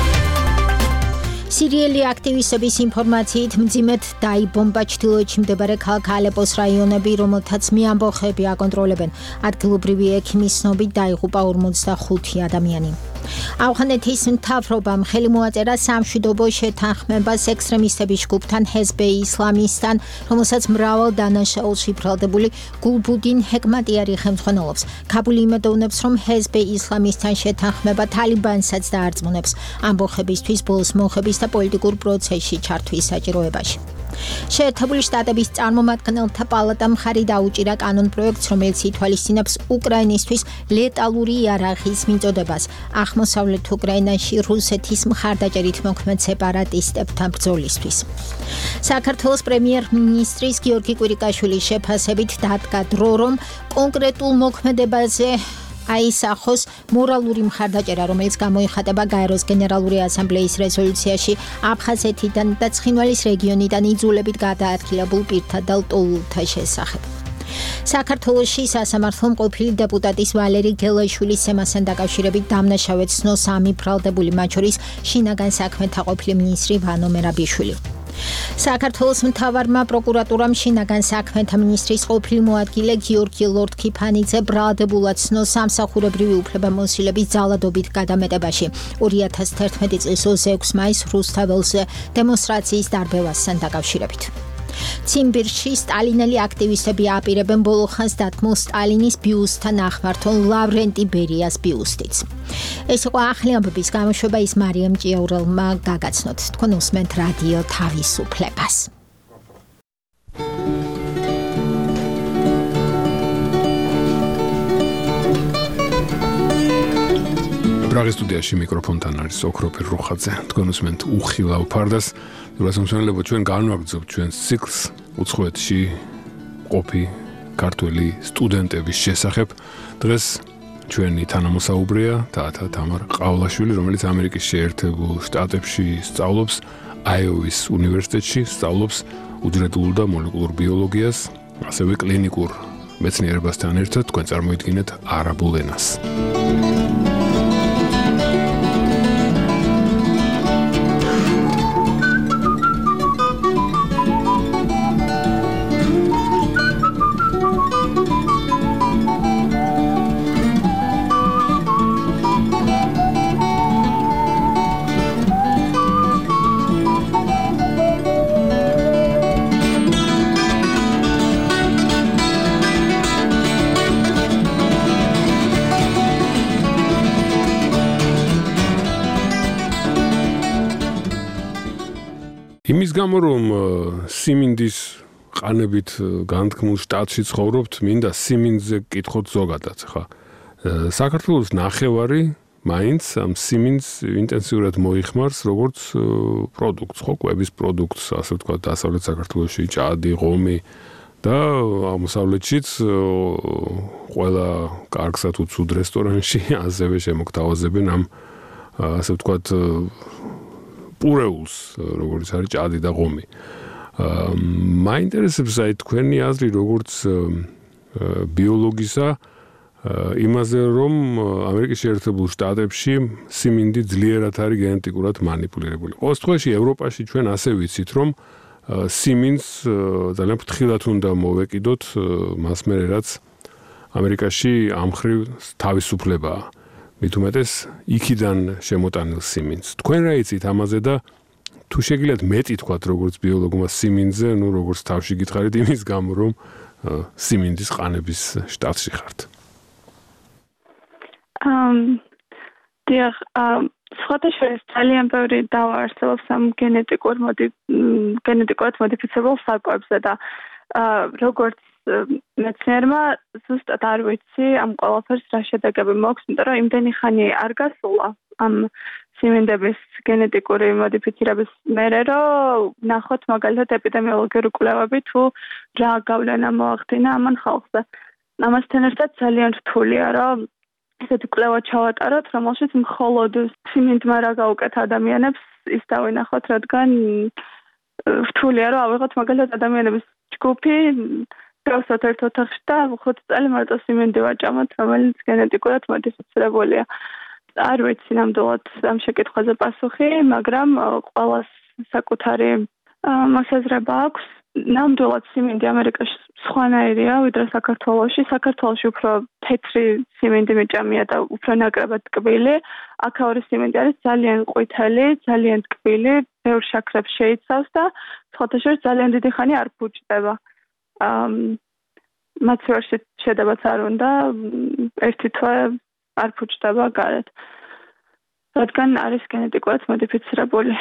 სირიელი აქტივისტების ინფორმაციით მძიმედ დაიბომბა ჩრდილოეთში მდებარე ქალაქ ალეპოს რაიონები, რომელთაც მეამბოხები აკონტროლებენ. ადგილობრივი ექიმის ცნობით დაიღუპა 45 ადამიანი. ავღანეთის მთავრობამ ხელი მოაწერა სამშვიდობო შეთანხმებას ექსტრემისტების ჯგუფთან ჰეზბ-ე ისლამისთან, რომელსაც მრავალ დანაშაულში ბრალდებული გულბუდინ ჰეკმატიარი ხელმძღვანელობს. ქაბული იმედოვნებს, რომ ჰეზბ-ე ისლამისთან შეთანხმება თალიბანსაც დაარწმუნებს ამბოხებისთვის ბოლოს მოხების და პოლიტიკურ პროცესში ჩართვის საჭიროებაში. შეერთებული შტატების წარმომადგენელთა პალატამ მხარი დაუჭირა კანონპროექტს, რომელიც ითვალისწინებს უკრაინისთვის ლეტალური იარაღის მიწოდებას აღმოსავლეთ უკრაინაში რუსეთის მხარდაჭერით მოქმედ სეპარატისტებთან ბრძოლისთვის. საქართველოს პრემიერ-მინისტრის გიორგი კვირიკაშვილის შეფასებით დადგა დრო, რომ კონკრეტულ მოქმედებაზე აისახოს მორალური მხარდაჭერა, რომელიც გამოიხატება გაეროს გენერალური ასამბლეის რეზოლუციაში აფხაზეთიდან და ცხინვალის რეგიონიდან იძულებით გადაადგილებულ პირთა და ლტოლვილთა შესახებ. საქართველოში სასამართლომ ყოფილი დეპუტატის ვალერი გელაშვილის ემასთან დაკავშირებით დამნაშავედ ცნო 3 ბრალდებული, მათ შორის შინაგან საქმეთა ყოფილი მინისტრი ვანო მერაბიშვილი. საქართველოს მთავარმა პროკურატურამ შინაგან საქმეთა მინისტრის ყოფილი მოადგილე გიორგი ლორთქიფანიძე ბრალდებულად ცნო სამსახურებრივი უფლებამოსილების ძალადობით გადამეტებაში 2011 წლის 26 მაისს რუსთაველზე დემონსტრაციის დარბევასთან დაკავშირებით. ციმბირში სტალინელი აქტივისტები აპირებენ ბოლოხანს დათმულ სტალინის ბიუსტთან ახმართონ ლავრენტი ბერიას ბიუსტიც. ეს იყო ახალი ამბების გამოშვება, ის მარიამ ჭიაურელმა გაგაცნოთ. თქვენ უსმენთ რადიო თავისუფლებას. ბრაღის სტუდიაში მიკროფონთან არის ოქროფერ რუხაძე. თქვენ უსმენთ უხილავ ფარდას. რასამსმენელებო ჩვენ განვაგრძობთ ჩვენს ციკლს უცხოეთში ყოფი ქართველი სტუდენტების შესახებ. დღეს ჩვენი თანამოსაუბრეა თათა თამარ ყავლაშვილი, რომელიც ამერიკის შეერთებულ შტატებში სწავლობს, აიოვის უნივერსიტეტში სწავლობს უჯრედულ და მოლეკულურ ბიოლოგიას, ასევე კლინიკურ მეცნიერებასთან ერთად. თქვენ წარმოიდგინეთ არაბულ ენას. იმის გამო რომ სიმინდის ყანებით განთქმულ შტატში ცხოვრობთ, მინდა სიმინდზე გკითხოთ ზოგადად, ხა. საქართველოს ნახევარი მაინც ამ სიმინდს ინტენსიურად მოიხმარს როგორც პროდუქტს, ხო, კვების პროდუქტს, ასე ვთქვათ, დასავლეთ საქართველოში ჭადი, ღომი და აღმოსავლეთშიც ყველა კარგსა თუ ცუდ რესტორანში ასევე შემოგთავაზებენ ამ ასე ვთქვათ პურეულს, როგორც არის ჭადი და ღომი. მაინტერესებს აი თქვენი აზრი როგორც ბიოლოგისა იმაზე, რომ ამერიკის შეერთებულ შტატებში სიმინდი ძლიერად არის გენეტიკურად მანიპულირებული. ყოველ შემთხვევაში ევროპაში ჩვენ ასე ვიცით, რომ სიმინდს ძალიან ფრთხილად უნდა მოვეკიდოთ მას მერე რაც ამერიკაში ამ მხრივ თავისუფლებაა. მით უმეტეს იქიდან შემოტანილ სიმინდს. თქვენ რა იცით ამაზე და თუ შეგიძლიათ მეტი თქვათ როგორც ბიოლოგმა სიმინდზე, ну როგორც თავში გითხარით იმის გამო რომ სიმინდის ყანების შტატში ხართ. დიახ, სხვადასხვა ძალიან ბევრი დავა არსებობს ამ გენეტიკურად მოდიფიცირებულ საკვებზე და როგორც მეცნიერმა ზუსტად არ ვიცი ამ ყველაფერს რა შედეგები მოაქვს, იმიტომ რომ იმდენი ხანი არ გასულა ამ სიმინდების გენეტიკური მოდიფიცირების მერე, რომ ნახოთ მაგალითად ეპიდემიოლოგიური კვლევები თუ რა გავლენა მოახდინა ამან ხალხზე. ამასთან ერთად ძალიან რთულია, რომ ესეთი კვლევა ჩავატაროთ, რომელშიც მხოლოდ სიმინდმა რა გაუკეთა ადამიანებს ის დავინახოთ, რადგან რთულია რომ ავიღოთ მაგალითად ადამიანების ჯგუფი გავსვათ ერთ ოთახში და 5 წელი მარტო სიმინდი ვაჭამოთ, რომელიც გენეტიკურად მოდიფიცირებულია. არ ვიცი ნამდვილად ამ შეკითხვაზე პასუხი, მაგრამ ყველას საკუთარი მოსაზრება აქვს. ნამდვილად სიმინდი ამერიკაში სხვანაირია, ვიდრე საქართველოში. საქართველოში უფრო თეთრი სიმინდი მიჭამია და უფრო ნაკლებად ტკბილი. აქაური სიმინდი არის ძალიან ყვითელი, ძალიან ტკბილი, ბევრ შაქრებს შეიცავს და სხვათა შორის ძალიან დიდი ხანი არ ფუჭდება. მაცივარში შედებაც არ უნდა, ერთი თვე არ ფუჭდება გარეთ. რადგან არის გენეტიკურად მოდიფიცირებული.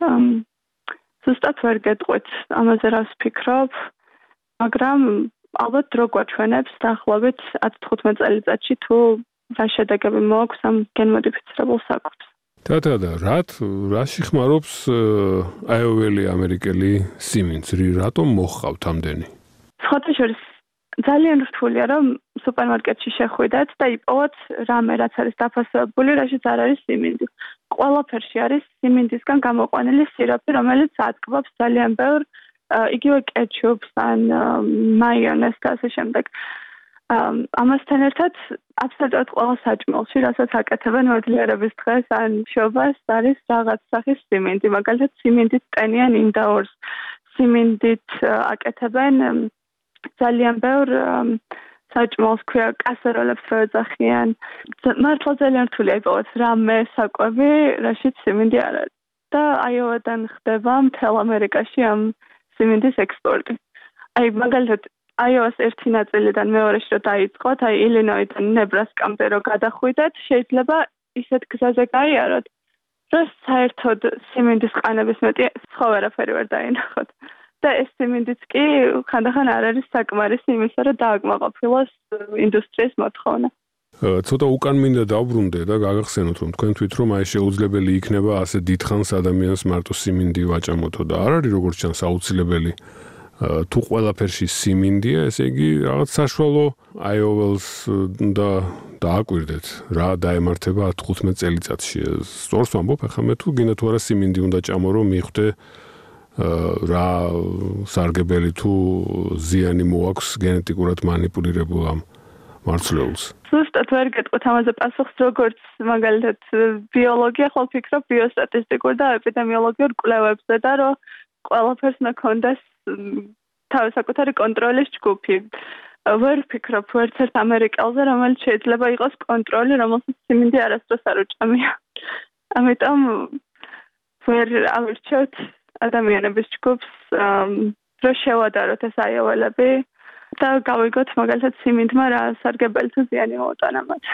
ზუსტად ვერ გეტყვით ამაზე რას ვფიქრობ, მაგრამ ალბათ დრო გვაჩვენებს დაახლოებით 10-15 წელიწადში თუ რა შედეგები მოაქვს ამ გენმოდიფიცირებულ საკვებს. და რაში ხმარობს აიოველი ამერიკელი სიმინდს, რატომ მოჰყავთ ამდენი? სხვათა შორის ძალიან რთულია რომ სუპერმარკეტში შეხვიდეთ და იპოვოთ რამე რაც არის დაფასებული, რაშიც არ არის სიმინდი. ყველაფერში არის სიმინდისგან გამოყვანილი სიროპი, რომელიც ატკბობს ძალიან ბევრ იგივე კეჩუპს ან მაიონეზს და ასე შემდეგ. ამასთან ერთად აბსოლუტურად ყველა საჭმელში, რასაც აკეთებენ მოძლიერების დღეს ან მშობას, არის რაღაც სახის სიმინდი. მაგალითად, სიმინდით ტენიან ინდაურს, სიმინდით აკეთებენ ძალიან ბევრ საჭმელს ქვია კასეროლებს რო ეძახიან. მართლა ძალიან რთულია იპოვოთ რამე საკვები, რაშიც სიმინდი არ არის. და აიოვადან ხდება მთელ ამერიკაში ამ სიმინდის ექსპორტი. აი მაგალითად აიოვას ერთი ნაწილიდან მეორეში რო დაიწყოთ, აი ილინოიდან ნებრასკამდე რო გადახვიდეთ, შეიძლება ისეთ გზაზე გაიაროთ, რომ საერთოდ სიმინდის ყანების მეტი სხვა ვერაფერი ვერ დაინახოთ. და ეს სიმინდიც კი ხანდახან არ არის საკმარისი იმისა, რომ დააკმაყოფილოს ინდუსტრიის მოთხოვნა. ცოტა უკან მინდა დავბრუნდე და გაგახსენოთ, რომ თქვენ თვით რომ აი შეუძლებელი იქნება ასე დიდხანს ადამიანს მარტო სიმინდი ვაჭამოთო და არ არის როგორც ჩანს აუცილებელი თუ ყველაფერში სიმინდია, ესე იგი რაღაც საშუალო აიოველს და დააკვირდეთ რა დაემართება 15 წელიწადში. სწორს ვამბობ, ახლა მე თუ გინდა თუ არა სიმინდი უნდა ჭამო, რომ მივხვდე რა სარგებელი თუ ზიანი მოაქვს გენეტიკურად მანიპულირებულ ამ მარცვლეულს. ზუსტად ვერ გეტყვით ამაზე პასუხს, როგორც მაგალითად ბიოლოგია, ხოლმე ვფიქრობ ბიოსტატისტიკურ და ეპიდემიოლოგიურ კვლევებზე და რომ ყველაფერს უნდა კონდეს თავის საკუთარი კონტროლის ჯგუფი. ვერ ვფიქრობ ვერცერთ ამერიკელზე, რომელიც შეიძლება იყოს კონტროლი, რომელსაც სიმინდი არასდროს არ უჭამია. ამიტომ ვერ ავირჩევთ ადამიანების ჯგუფს, რომ შევადაროთ ეს აიოველები და გავიგოთ მაგალითად სიმინდმა რა სარგებელი თუ ზიანი მოუტანა მათ.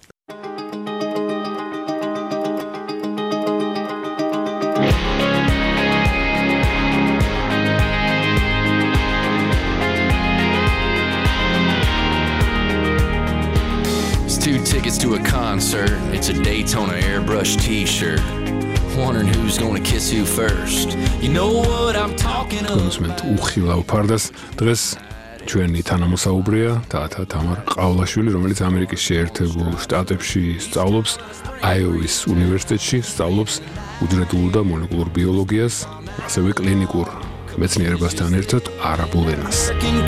It's 2 tickets to a concert. It's a Daytona airbrush t-shirt. Wondering who's gonna kiss who first. You know what I'm talking about. კონსმენტ უხილავ ფარდას დღეს ჩვენი თანამოსაუბრეა თათა თამარ ყავლაშვილი, რომელიც ამერიკის შეერთებულ შტატებში სწავლობს, აიოვის უნივერსიტეტში სწავლობს უჯრედულ და მოლეკულურ ბიოლოგიას, ასევე კლინიკურ მეცნიერებასთან ერთად არაბულ ენას.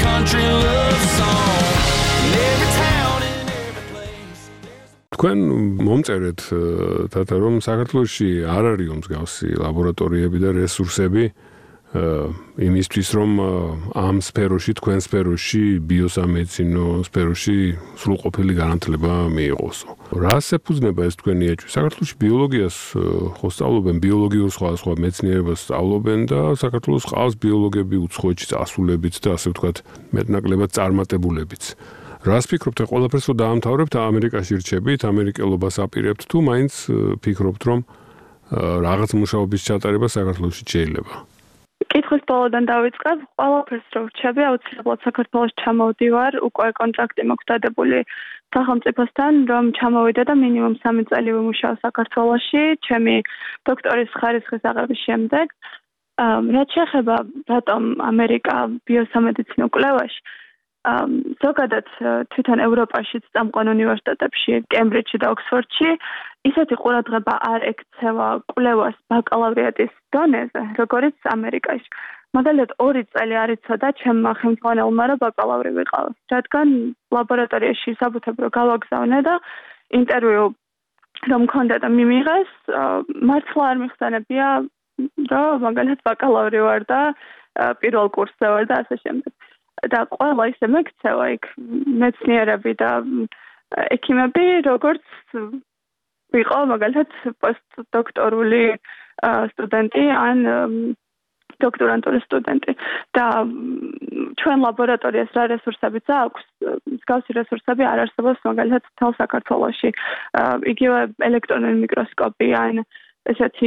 თქვენ მომწერეთ თათა რომ საქართველოში არ არის მსგავსი ლაბორატორიები და რესურსები იმისთვის რომ ამ სფეროში, თქვენ სფეროში, ბიოსამედიცინო სფეროში სრულყოფილი განათლება მიიღოსო. რას ეფუძნება ეს თქვენი ეჭვი? საქართველოში ბიოლოგიას ხო სწავლობენ, ბიოლოგიურ სხვა მეცნიერებას სწავლობენ და საქართველოს ყავს ბიოლოგები უცხოეთში წასულებით და ასე ვთქვათ მეტნაკლებად წარმატებულებიც. რას ფიქრობთ, ყველაფერს რო დაამთავრებთ, ამერიკაში რჩებით, ამერიკელობას აპირებთ თუ მაინც ფიქრობთ, რომ რაღაც მუშაობის ჩატარება საქართველოში შეიძლება? კითხვის ბოლოდან დავიწყებ, ყველაფერს რო რჩები, აუცილებლად საქართველოს ჩამოვდივარ, უკვე კონტრაქტი მაქვს დადებული სახელმწიფოსთან, რომ ჩამოვიდე და მინიმუმ 3 წელი ვიმუშაო საქართველოში, ჩემი დოქტორის ხარისხის აღების შემდეგ. რაც შეეხება რატომ ამერიკა ბიოსამედიცინო კვლევაში, ზოგადად თვითონ ევროპაშიც წამყვან უნივერსიტეტებში, კემბრიჯში და ოქსფორდში ისეთი ყურადღება არ ექცევა კვლევას ბაკალავრიატის დონეზე, როგორც ამერიკაში. მაგალითად 2 წელი არ იცოდა ჩემმა ხელმძღვანელმა რომ ბაკალავრი ვიყავ, რადგან ლაბორატორიაში საბუთებრო გავაგზავნე და ინტერვიუ რომ მქონდა და მიმიღეს, მართლა არ მიხსენებია, რომ მაგალითად ბაკალავრი ვარ და პირველ კურსზე ვარ და ასე შემდეგ. და ყველა ისე მეკცევა იქ მეცნიერები და ექიმები, როგორც ვიყო მაგალითად პოსტდოქტორული სტუდენტი ან დოქტორანტული სტუდენტი და ჩვენ ლაბორატორიას რა რესურსებიც აქვს, მსგავსი რესურსები არ არსებობს მაგალითად თელ საქართველოში. იგივე ელექტრონული მიკროსკოპი ან ესეთი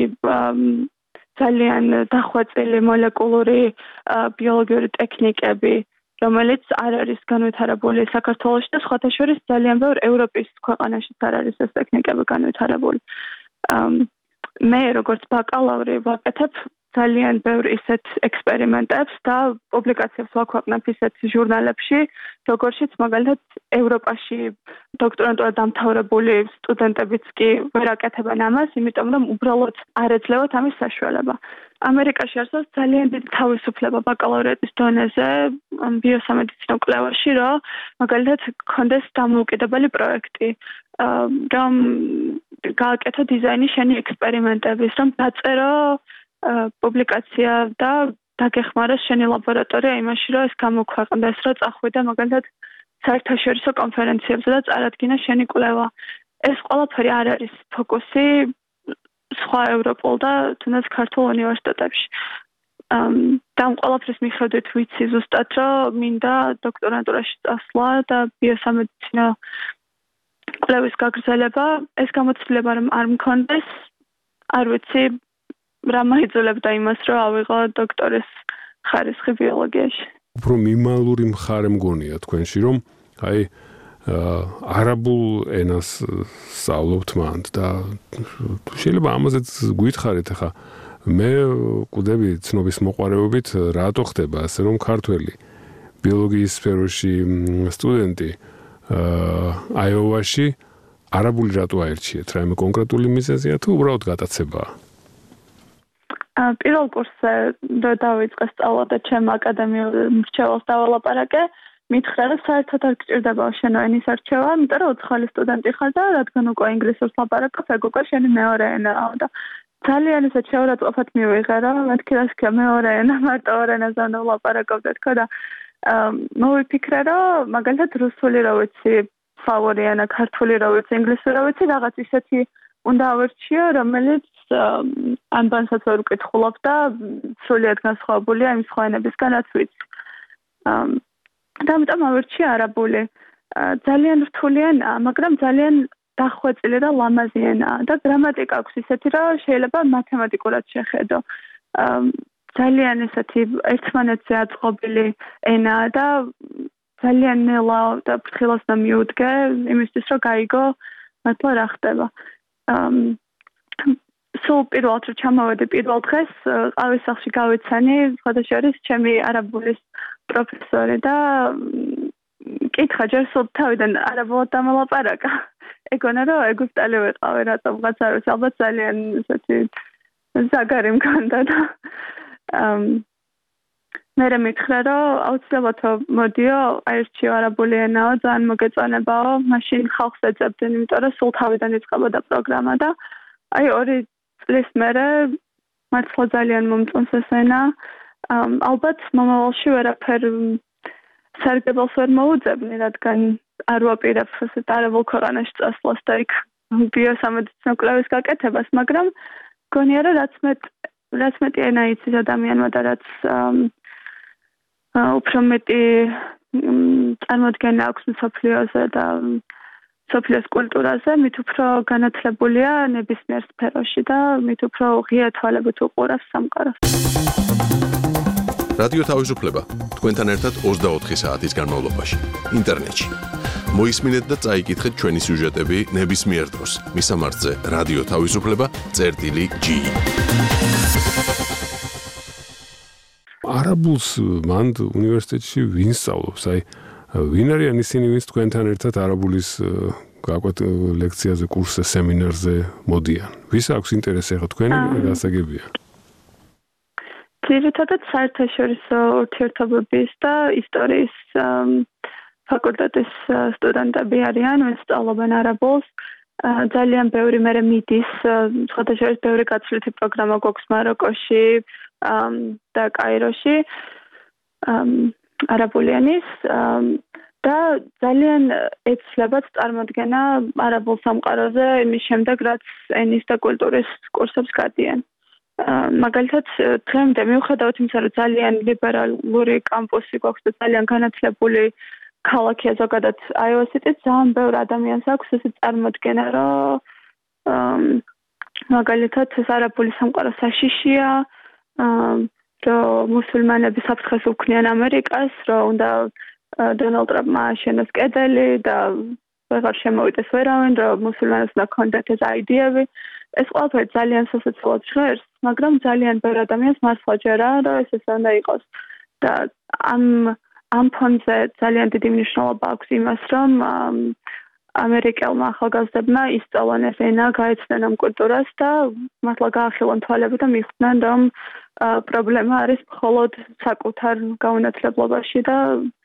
ძალიან დახვეწილი მოლეკულური ბიოლოგიური ტექნიკები, რომელიც არ არის განვითარებული საქართველოში და სხვათა შორის ძალიან ბევრ ევროპის ქვეყანაშიც არ არის ეს ტექნიკები განვითარებული. მე როგორც ბაკალავრი ვაკეთებ ძალიან ბევრ ისეთ ექსპერიმენტებს და პუბლიკაციებს ვაქვეყნებ ისეთ ჟურნალებში, როგორშიც მაგალითად ევროპაში დოქტორანტურა დამთავრებული სტუდენტებიც კი ვერ აკეთებენ ამას, იმიტომ რომ უბრალოდ არ ეძლევათ ამის საშუალება. ამერიკაში არსებობს ძალიან დიდი თავისუფლება ბაკალავრიატის დონეზე ბიოსამედიცინო კვლევაში, რომ მაგალითად გქონდეს დამოუკიდებელი პროექტი, რომ გააკეთო დიზაინი შენი ექსპერიმენტების, რომ დაწერო პუბლიკაცია და დაგეხმაროს შენი ლაბორატორია იმაში, რომ ეს გამოქვეყნდეს, რომ წახვიდე მაგალითად საერთაშორისო კონფერენციებზე და წარადგინე შენი კვლევა. ეს ყველაფერი არ არის ფოკუსი სხვა ევროპულ და თუნდაც ქართულ უნივერსიტეტებში. და ამ ყველაფრის მიხედვით ვიცი ზუსტად, რომ მინდა დოქტორანტურაში წასვლა და ბიოსამედიცინო კვლევის გაგრძელება. ეს გამოცდილება რომ არ მქონდეს, არ ვიცი რა მაიძულებდა იმას, რომ ავიღო დოქტორის ხარისხი ბიოლოგიაში. უფრო მიმალური მხარე მგონია თქვენში, რომ აი არაბულ ენას სწავლობთ მანდ და შეიძლება ამაზეც გითხარით ახლა მე კუდები ცნობის მოყარებობით რატო ხდება ასე რომ ქართველი ბიოლოგიის სფეროში სტუდენტი აიოვაში არაბული რატო აერჩიეთ? რაიმე კონკრეტული მიზეზია თუ უბრალოდ გატაცებაა? პირველ კურსზე დავიწყე სწავლა და ჩემ აკადემიურ მრჩეველს დავალაპარაკე, მითხრა რომ საერთოდ არ გჭირდება შენო ენის არჩევა, იმიტომ რომ უცხოელი სტუდენტი ხარ და რადგან უკვე ინგლისურს ლაპარაკობ, ეგ უკვე შენი მეორე ენაა და ძალიან ისეთ შეურაცხყოფად მივიღე, რომ მეთქი რა შეგა მეორე ენა, მარტო ორ ენაზე უნდა ვლაპარაკობდე თქო და მოვიფიქრე, რომ მაგალითად რუსული რა ვიცი, ფავორი ენა, ქართული რა ვიცი, ინგლისური რა ვიცი, რაღაც ისეთი უნდა ავირჩიო, რომელიც ანბანსაც ვერ ვკითხულობ და სრულიად განსხვავებულია იმ სხვა ენებისგან, რაც ვიცი. და ამიტომ ავირჩიე არაბული. ძალიან რთული ენაა, მაგრამ ძალიან დახვეწილი და ლამაზი ენაა და გრამატიკა აქვს ისეთი, რომ შეიძლება მათემატიკურად შეხედო. ძალიან ესეთი ერთმანეთზე აწყობილი ენაა და ძალიან ნელა და ფრთხილას და მიუდგე იმისთვის, რომ გაიგო მართლა რა ხდება. სულ პირველად რომ ჩამოვედი პირველ დღეს ყავისახლში გავიცანი ხოდაშორის ჩემი არაბულის პროფესორი და კითხა ჯერ სულ თავიდან არაბულად დამალაპარაკა. ეგონა რომ ეგვიპტელი ვიყავი რატომღაც არ ვიცი, ალბათ ძალიან ესეთი ზაგარი მქონდა და მე მითხრა რომ აუცილებლად მოდიო აირჩიო არაბული ენაო, ძალიან მოგეწონებაო, მაშინ ხალხს ეძებდნენ, იმიტომ რომ სულ თავიდან იწყებოდა პროგრამა და აი 2 წლის მერე მართლა ძალიან მომწონს ეს ენა. ალბათ მომავალში ვერაფერ სარგებელს ვერ მოუძებნი, რადგან არ ვაპირებ ესეთ არაბულ ქვეყანაში წასვლას და იქ ბიოსამედიცინო კვლევის გაკეთებას, მაგრამ გონია რომ რაც მეტი ენა იცის ადამიანმა და რაც უფრო მეტი წარმოდგენა აქვს მსოფლიოზე და სოფლის კულტურაზე, მით უფრო განათლებულია ნებისმიერ სფეროში და მით უფრო ღია თვალებით უყურებს სამყაროს. რადიო თავისუფლება თქვენთან ერთად 24 საათის განმავლობაში ინტერნეტში. მოისმინეთ და წაიკითხეთ ჩვენი სიუჟეტები ნებისმიერ დროს მისამართზე რადიო თავისუფლება.ge. არაბულს მანდ უნივერსიტეტში ვინ სწავლობს? აი ვინ არიან ისინი, ვინც თქვენთან ერთად არაბულის გაკვეთ ლექციაზე, კურსზე, სემინარზე მოდიან? ვის აქვს ინტერესი ახლა თქვენი გასაგებია? ძირითადად საერთაშორისო ურთიერთობების და ისტორიის ფაკულტეტის სტუდენტები არიან, ვინც სწავლობენ არაბულს. ძალიან ბევრი მერე მიდის, სხვადასხვა ბევრი გაცვლითი პროგრამა გვაქვს მაროკოში და კაიროში არაბულენის და ძალიან ეცვლებათ წარმოდგენა არაბულ სამყაროზე იმის შემდეგ, რაც ენის და კულტურის კურსებს გადიან. მაგალითად, დღემდე მიუხედავად იმისა, რომ ძალიან ლიბერალური კამპუსი გვაქვს და ძალიან განათლებული ქალაქია ზოგადად Iowa City-ს, ძალიან ბევრ ადამიანს აქვს ესე წარმოდგენა, რომ მაგალითად ეს არაბული სამყარო საშიშია, რომ მუსულმანები საფრთხეს უქმნიან ამერიკას, რომ უნდა დონალდ ტრამპმა ააშენოს კედელი და ვეღარ შემოვიდეს ვერავინ, რომ მუსულმანებს უნდა ქონდეთ ეს აიდეები. ეს ყველაფერი ძალიან სასაცილოდ ჟღერს, მაგრამ ძალიან ბევრ ადამიანს მართლა ჯერა, რომ ეს ესე უნდა იყოს. და ამ ფონზე ძალიან დიდი მნიშვნელობა აქვს იმას, რომ ამერიკელმა ახალგაზრდებმა ისწავლონ ეს ენა, გაეცნონ ამ კულტურას და მართლა გაახილონ თვალები და მიხვდნენ, რომ პრობლემა არის მხოლოდ საკუთარ გაუნათლებლობაში და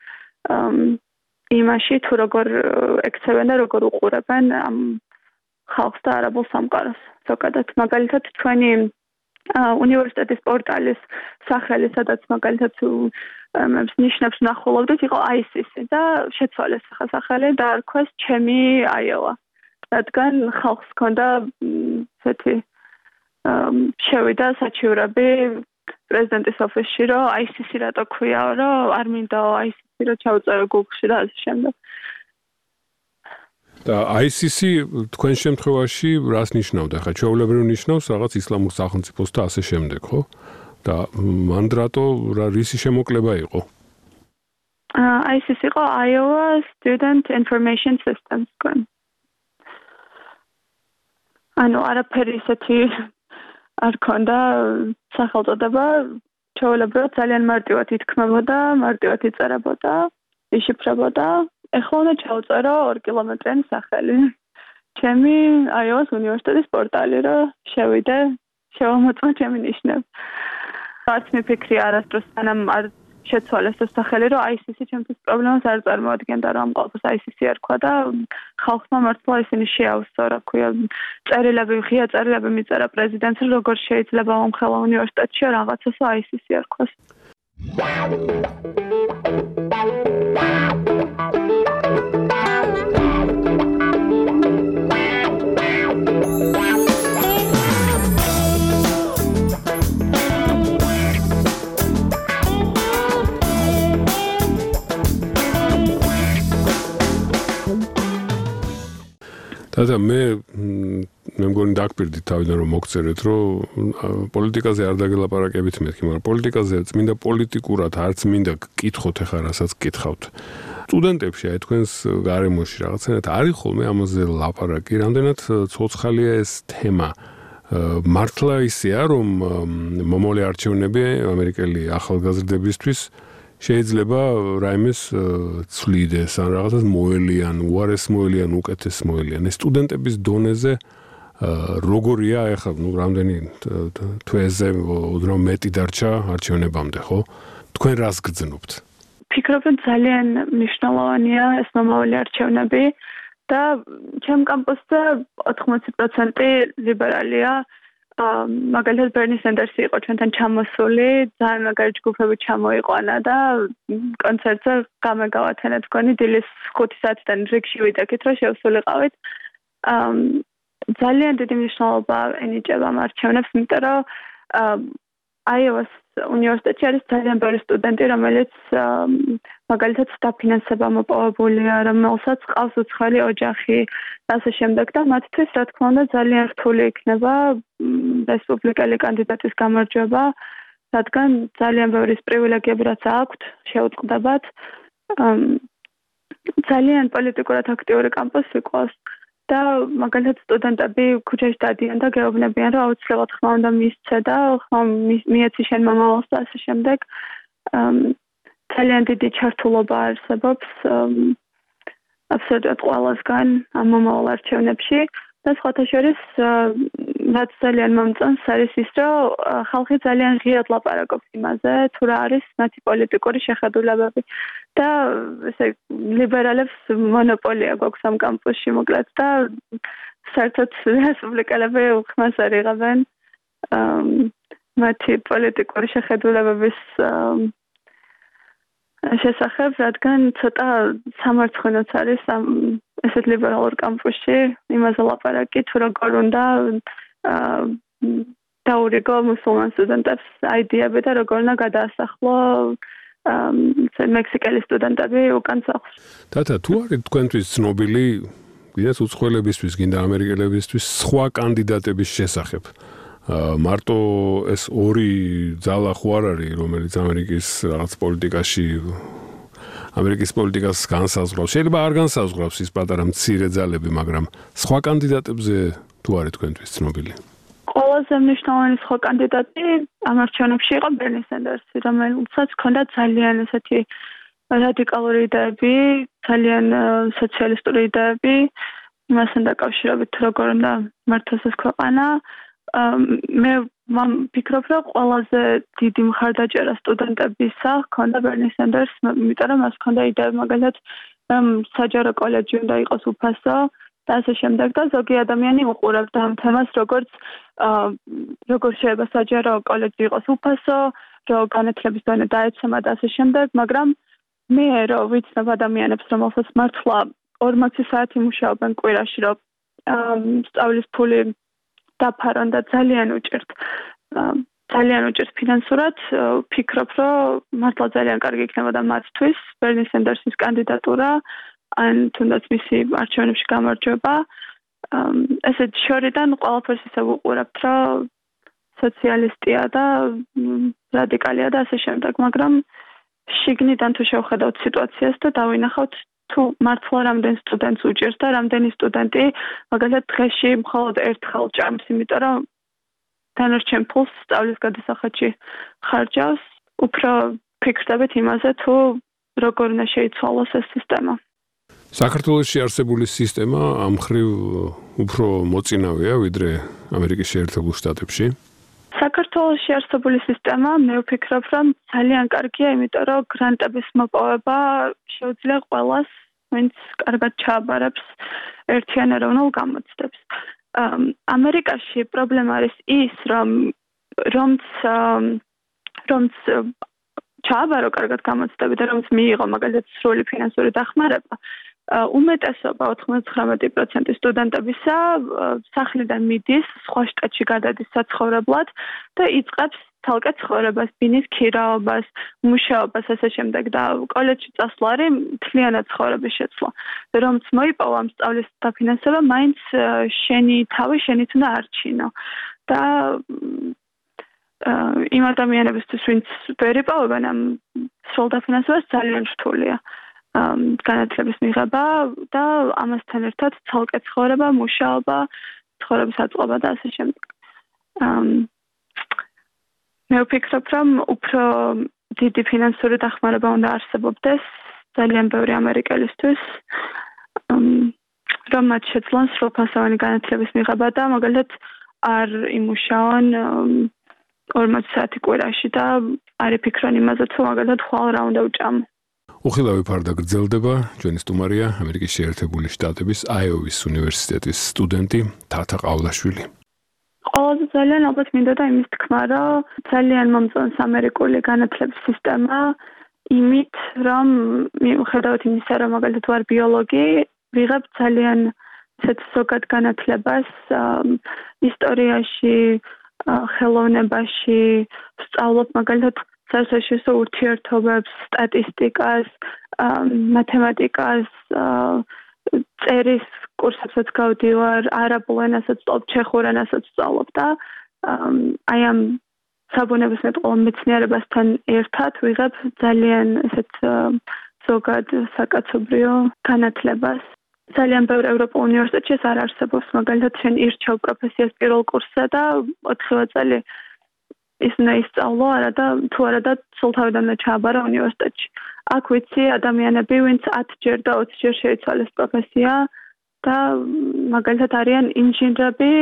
იმაში, თუ როგორ ექცევენ და როგორ უყურებენ ამ ხალხს და არაბულ სამყაროს. ზოგადად, მაგალითად, ჩვენი უნივერსიტეტის პორტალის სახელი, სადაც მაგალითად ნიშნებს ვნახულობდით, იყო ICC და შეცვალეს სახელი და არქვეს ჩემი Iowa. რადგან ხალხს ჰქონდა ესეთი შევიდა საჩივრები პრეზიდენტის ოფისში, რომ ICC რატო ქვიაო, რომ არ მინდა ICC რო ჩავწერო Google-ში და ასე შემდეგ. და ICC თქვენ შემთხვევაში რას ნიშნავდა? ხა ჩვეულებრივ ნიშნავს რაღაც ისლამურ სახელმწიფოს და ასე შემდეგ, ხო? და მან რატო რისი შემოკლება იყო? ICC იყო Iowa Student Information Systems. ანუ არაფერი ისეთი არ ქონდა სახელწოდება, ჩვეულებრივად ძალიან მარტივად ითქმებოდა, მარტივად იწერებოდა, იშიფრებოდა. ეხლა უნდა ჩავწერო 2 კილომეტრიანი სახელი. ჩემი Iowa უნივერსიტეტის პორტალი, რომ შევიდე, შევამოწმო ჩემი ნიშნები. არც მიფიქრი არასდროს სანამ არ შეცვალეს ეს სახელი, რომ ICC ჩემთვის პრობლემას არ წარმოადგენდა, რომ ამ ყველაფერს ICC ერქვა და ხალხმა მართლა ისინი შეავსო, რა ქვია, ღია წერილები მიწერა პრეზიდენტს, როგორ შეიძლება მომხელა უნივერსიტეტში რაღაცას ICC ერქვას. და მე მგონი დაგპირდით თავიდან რომ მოგწერეთ რომ პოლიტიკაზე არ დაგელაპარაკებით მეთქი, მაგრამ პოლიტიკაზე წმინდა პოლიტიკურად არც მინდა გკითხოთ ახლა რასაც გკითხავთ. სტუდენტებში აი თქვენს გარემოში რაღაცნაირად არის ხოლმე ამაზე ლაპარაკი, რამდენად ცოცხალია ეს თემა. მართლა ისეა რომ მომავალი არჩევნები ამერიკელი ახალგაზრდებისთვის შეიძლება რაიმეს ცვლიდეს ან რაღაცას მოელიან, უარეს მოელიან, უკეთეს მოელიან. ეს სტუდენტების დონეზე როგორია ახლა, რამდენი თვეზე უდრო მეტი დარჩა არჩევნებამდე, ხო? თქვენ რას გძნობთ? ფიქრობ, ძალიან მნიშვნელოვანია ეს მომავალი არჩევნები და ჩემ კამპუსზე 80% ლიბერალია. მაგალითად ბერნი სენდერსი იყო ჩვენთან ჩამოსული, ძალიან მაგარი ჯგუფები ჩამოიყვანა და კონცერტზე გამეგავათენეთ მგონი დილის 5 საათიდან რიგში ვიდექით, რომ შევსულიყავით. ძალიან დიდი მნიშვნელობა ენიჭება ამ არჩევნებს, იმიტომ რომ Iowa-ს უნივერსიტეტში არის ძალიან ბევრი სტუდენტი, რომელიც მაგალითად დაფინანსება მოპოვებულია, რომელსაც ყავს უცხოელი ოჯახი და ასე შემდეგ და მათთვის რა თქმა უნდა ძალიან რთული იქნება რესპუბლიკელი კანდიდატის გამარჯვება, რადგან ძალიან ბევრი პრივილეგიები რაც აქვთ, შეუწყდებათ. ძალიან პოლიტიკურად აქტიური კამპუსი ყავს. და მაგალითად სტუდენტები ქუჩაში დადიან და გეუბნებიან, რომ აუცილებლად ხმა უნდა მისცე და ხმა მიეცი შენ მომავალს და ასე შემდეგ. ძალიან დიდი ჩართულობა არსებობს აბსოლუტურად ყველასგან ამ მომავალ არჩევნებში და სხვათა შორის რაც ძალიან მომწონს არის ის, რომ ხალხი ძალიან ღიად ლაპარაკობს იმაზე, თუ რა არის მათი პოლიტიკური შეხედულებები და ესე ლიბერალებს მონოპოლია გვაქვს ამ კამპუსში მოკლედ და საერთოდ რესპუბლიკელები ხმას არ იღებენ მათი პოლიტიკური შეხედულებების შესახებ, რადგან ცოტა სამარცხვინოც არის ამ ესეთ ლიბერალურ კამპუსში იმაზე ლაპარაკი, თუ როგორ უნდა დაურიგო მუსულმან სტუდენტებს აიდიები და როგორ უნდა გადაასახლო მექსიკელი სტუდენტები უკან სახლში. თათა, თუ არის თქვენთვის ცნობილი გინდა უცხოელებისთვის, გინდა ამერიკელებისთვის სხვა კანდიდატების შესახებ? მარტო ეს ორი ძალა ხო არ არის, რომელიც ამერიკის რაღაც პოლიტიკაში ამერიკის პოლიტიკას განსაზღვრავს. შეიძლება არ განსაზღვრავს ის პატარა მცირე ძალები, მაგრამ სხვა კანდიდატებზე თუ არის თქვენთვის ცნობილი? ყველაზე მნიშვნელოვანი სხვა კანდიდატი ამ არჩევნებში იყო ბერნი სენდერსი, რომელსაც ჰქონდა ძალიან ესეთი რადიკალური იდეები, ძალიან სოციალისტური იდეები, იმასთან დაკავშირებით, როგორ უნდა მართოს ეს ქვეყანა. მე ვფიქრობ, რომ ყველაზე დიდი მხარდაჭერა სტუდენტებისა ჰქონდა ბერნი სენდერს, იმიტომ რომ მას ჰქონდა იდეა, მაგალითად, საჯარო კოლეჯი უნდა იყოს უფასო და ასე შემდეგ და ზოგი ადამიანი უყურებდა ამ თემას, როგორ შეიძლება საჯარო კოლეჯი იყოს უფასო, რომ განათლების დონე დაეცემა და ასე შემდეგ, მაგრამ მე რო ვიცნობ ადამიანებს, რომელსაც მართლა 40 საათი მუშაობენ კვირაში, რომ სწავლის ფული დაფარონ და ძალიან უჭირთ ფინანსურად, ვფიქრობ, რომ მართლა ძალიან კარგი იქნებოდა მათთვის ბერნი სენდერსის კანდიდატურა, ან თუნდაც მისი არჩევნებში გამარჯვება. ესეთ შორიდან ყველაფერს ისე ვუყურებთ, რომ სოციალისტია და რადიკალია და ასე შემდეგ, მაგრამ შიგნიდან თუ შევხედავთ სიტუაციას და დავინახავთ თუ მართლა რამდენ სტუდენტს უჭირს და რამდენი სტუდენტი მაგალითად დღეში მხოლოდ ერთხელ ჭამს, იმიტომ რომ დანარჩენ ფულს სწავლის გადასახადში ხარჯავს, უფრო ფიქრდებით იმაზე, თუ როგორ უნდა შეიცვალოს ეს სისტემა. საქართველოში არსებული სისტემა ამ მხრივ უფრო მოწინავეა, ვიდრე ამერიკის შეერთებულ შტატებში? საქართველოში არსებული სისტემა, მე ვფიქრობ, რომ ძალიან კარგია, იმიტომ რომ გრანტების მოპოვება შეუძლია ყველას, ვინც კარგად ჩააბარებს ერთიან ეროვნულ გამოცდებს. ამერიკაში პრობლემა არის ის, რომც ჩააბარო კარგად გამოცდები და რომც მიიღო მაგალითად სრული ფინანსური დახმარება, უმეტესობა 99% სტუდენტებისა სახლიდან მიდის, სხვა შტატში გადადის საცხოვრებლად და იწყებს თალკე ცხოვრებას, ბინის ქირაობას, მუშაობას ასე შემდეგ და კოლეჯში წასვლა არის მთლიანად ცხოვრების შეცვლა. რომც მოიპოვა ამ სწავლის დაფინანსება, მაინც შენი თავი შენით უნდა არჩინო. და იმ ადამიანებისთვის, ვინც ვერ იპოვებენ ამ სრულ დაფინანსებას, ძალიან რთულია განათლების მიღება და ამასთან ერთად ცალკე ცხოვრება, მუშაობა, ცხოვრების აწყობა და ასე შემდეგ. მე ვფიქრობ, რომ უფრო დიდი ფინანსური დახმარება უნდა არსებობდეს ძალიან ბევრი ამერიკელისთვის, რომ მათ შეძლონ სრულფასოვანი განათლების მიღება და მაგალითად არ იმუშაონ 40 საათი კვირაში და არ იფიქრონ იმაზე, თუ მაგალითად ხვალ რა უნდა უჭამო. უხილავი ფარდა გრძელდება, ჩვენი სტუმარია ამერიკის შეერთებული შტატების აიოვის უნივერსიტეტის სტუდენტი თათა ყავლაშვილი. ყველაზე ძალიან ალბათ მინდოდა იმის თქმა, რომ ძალიან მომწონს ამერიკული განათლების სისტემა, იმით, რომ მიუხედავად იმისა, რომ მაგალითად ვარ ბიოლოგი, ვიღებ ძალიან ისეთ ზოგად განათლებას ისტორიაში, ხელოვნებაში, სწავლობ მაგალითად საერთაშორისო ურთიერთობებს, სტატისტიკას, მათემატიკას, წერის კურსებსაც გავდივარ, არაბულ ენასაც ვსწავლობ, ჩეხურ ენასაც ვსწავლობ და აი ამ საბუნებისმეტყველო მეცნიერებასთან ერთად ვიღებ ძალიან ესეთ ზოგად საკაცობრიო განათლებას. ძალიან ბევრ ევროპულ უნივერსიტეტში ეს არ არსებობს, მაგალითად შენ ირჩევ პროფესიას პირველ კურსზე და 4 წელი ის უნდა ისწავლო, თუ არა და სულ თავიდან უნდა ჩააბარა უნივერსიტეტში. აქ ვიცი ადამიანები, ვინც 10 ჯერ და 20 ჯერ შეიცვალეს პროფესია და მაგალითად არიან ინჟინრები,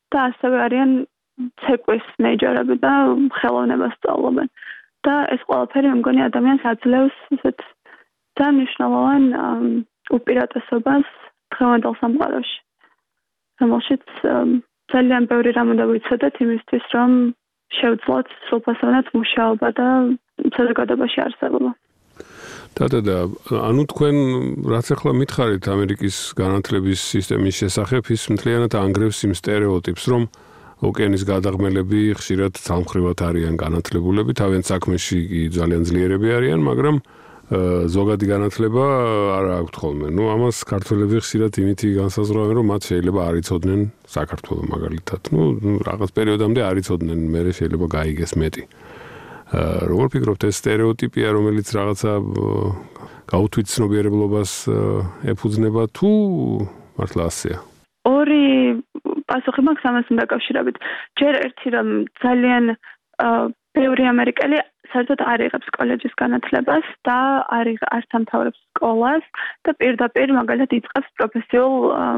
და ასევე არიან ცეკვის მეიჯორები და ხელოვნებას სწავლობენ. და ეს ყველაფერი მე მგონი ადამიანს აძლევს ისეთ ძალიან მნიშვნელოვან უპირატესობას დღევანდელ სამყაროში, რომელშიც ძალიან ბევრი რამ უნდა ვიცოდეთ იმისთვის, რომ შევძლოთ სრულფასოვნად მუშაობა და საზოგადოებაში არსებობა. და ანუ თქვენ რაც ახლა მითხარით ამერიკის განათლების სისტემის შესახებ, ის მთლიანად ანგრევს იმ სტერეოტიპს, რომ ოკეანის გადაღმელები ხშირად ცალმხრივად არიან განათლებულები, თავიანთ საქმეში კი ძალიან ძლიერები არიან, მაგრამ ზოგადი განათლება არ აქვთ ხოლმე. ნუ ამას ქართველები ხშირად იმითი განსაზღვრავენ, რომ მათ შეიძლება არ იცოდნენ საქართველოს მაგალითად. ნუ რაღაც პერიოდამდე არ იცოდნენ, მერე შეიძლება გაიგეს მეტი. როგორ ფიქრობთ, ეს სტერეოტიპია, რომელიც რაღაცა გაუთვით ცნობიერებლობას ეფუძნება თუ მართლა ასეა? ორი პასუხი მაქვს ამასთან დაკავშირებით. ჯერ ერთი რომ ძალიან ბევრი ამერიკელი საერთოდ არ იღებს კოლეჯის განათლებას და არ ამთავრებს სკოლას და პირდაპირ მაგალითად იწყებს პროფესიულ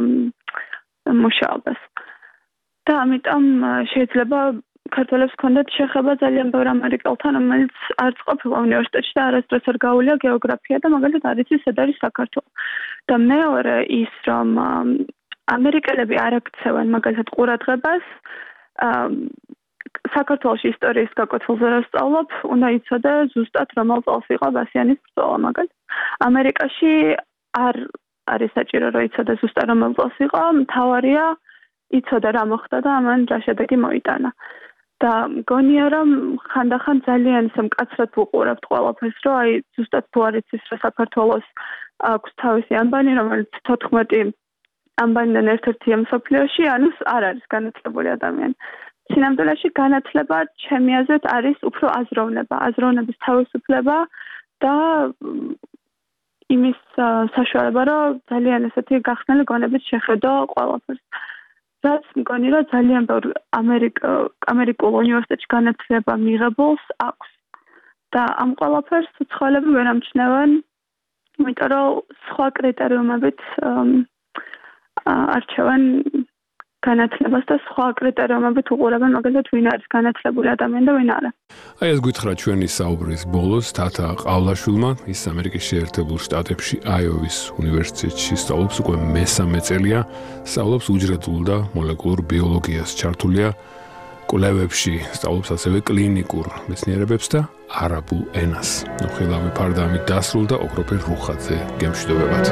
მუშაობას. და ამიტომ შეიძლება ქართველებს ჰქონდათ შეხება ძალიან ბევრ ამერიკელთან, რომელიც არც ყოფილა უნივერსიტეტში და არასდროს არ გაუვლია გეოგრაფია და მაგალითად არ იცის სად არის საქართველო. და მეორე ის რომ ამერიკელები არ აქცევენ მაგალითად ყურადღებას საქართველოს ისტორიის გაკვეთილზე რა სწავლობ, უნდა იცოდე ზუსტად რომელ წელს იყო ბასიანის ბრძოლა მაგალითად. ამერიკაში არ არის საჭირო რომ იცოდე ზუსტად რომელ წელს იყო, მთავარია იცოდე რა მოხდა და ამან რა შედეგი მოიტანა. და მგონია რომ ხანდახან ძალიან ისე მკაცრად ვუყურებთ ყველაფერს, რომ აი ზუსტად თუ არ იცის რომ საქართველოს აქვს თავისი ამბანი, რომელიც 14 ამბანიდან ერთ-ერთია მსოფლიოში, ანუ არ არის განათლებული ადამიანი. სინამდვილეში განათლება ჩემი აზრით არის უფრო აზროვნება, აზროვნების თავისუფლება და იმის საშუალება, რომ ძალიან ესეთი გახსნილი გონებით შეხედო ყველაფერს. რაც მგონი რომ ძალიან ბევრ ამერიკულ უნივერსიტეტში განათლება მიღებულს აქვს. და ამ ყველაფერს უცხოელები ვერ ამჩნევენ, იმიტომ რომ სხვა კრიტერიუმებით არჩევენ განათლებას და სხვა კრიტერიუმებით უყურებენ მაგალითად ვინ არის განათლებული ადამიანი და ვინ არა. აი ეს გითხრა ჩვენი საუბრის ბოლოს თათა ყავლაშვილმა, ის ამერიკის შეერთებულ შტატებში აიოვის უნივერსიტეტში სწავლობს უკვე მესამე წელია, სწავლობს უჯრედულ და მოლეკულურ ბიოლოგიას, ჩართულია კვლევებში, სწავლობს ასევე კლინიკურ მეცნიერებებს და არაბულ ენას. ნუ ხილავი ფარდამით დასრულდა ოქროფერ რუხაძე გემშვიდობებად.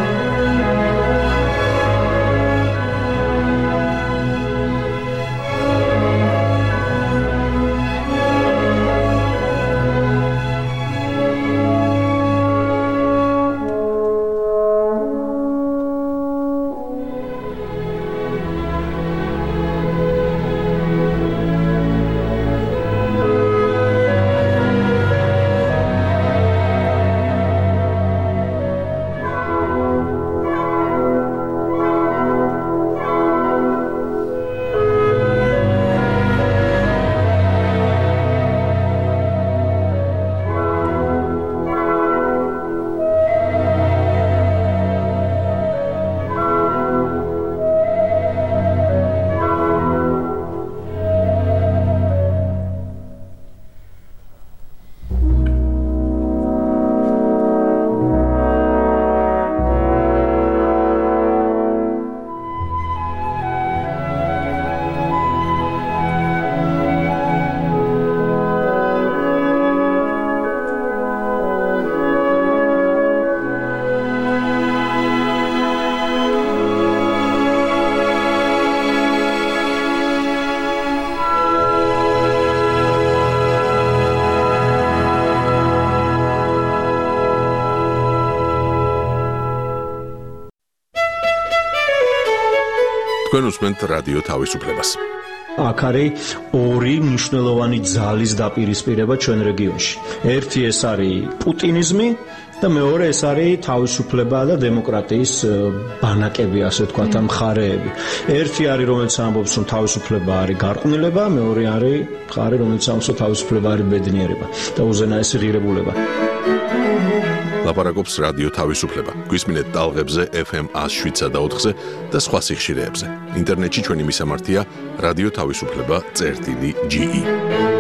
თქვენ უსმენთ რადიო თავისუფლებას. აქ არის ორი მნიშვნელოვანი ძალის დაპირისპირება ჩვენ რეგიონში. ერთი ეს არის პუტინიზმი და მეორე ეს არის თავისუფლება და დემოკრატიის ბანაკები, ასე ვთქვათ, მხარეები. ერთი არის რომელიც ამბობს რომ თავისუფლება არის გარყვნილება, მეორე არის მხარე რომელიც ამბობს რომ თავისუფლება არის ბედნიერება და უზენაესი ღირებულება. ლაპარაკობს რადიო თავისუფლება. გვისმინეთ ტალღებზე FM 107.4-ზე და სხვა სიხშირეებზე. ინტერნეტში ჩვენი მისამართია რადიო თავისუფლება.ge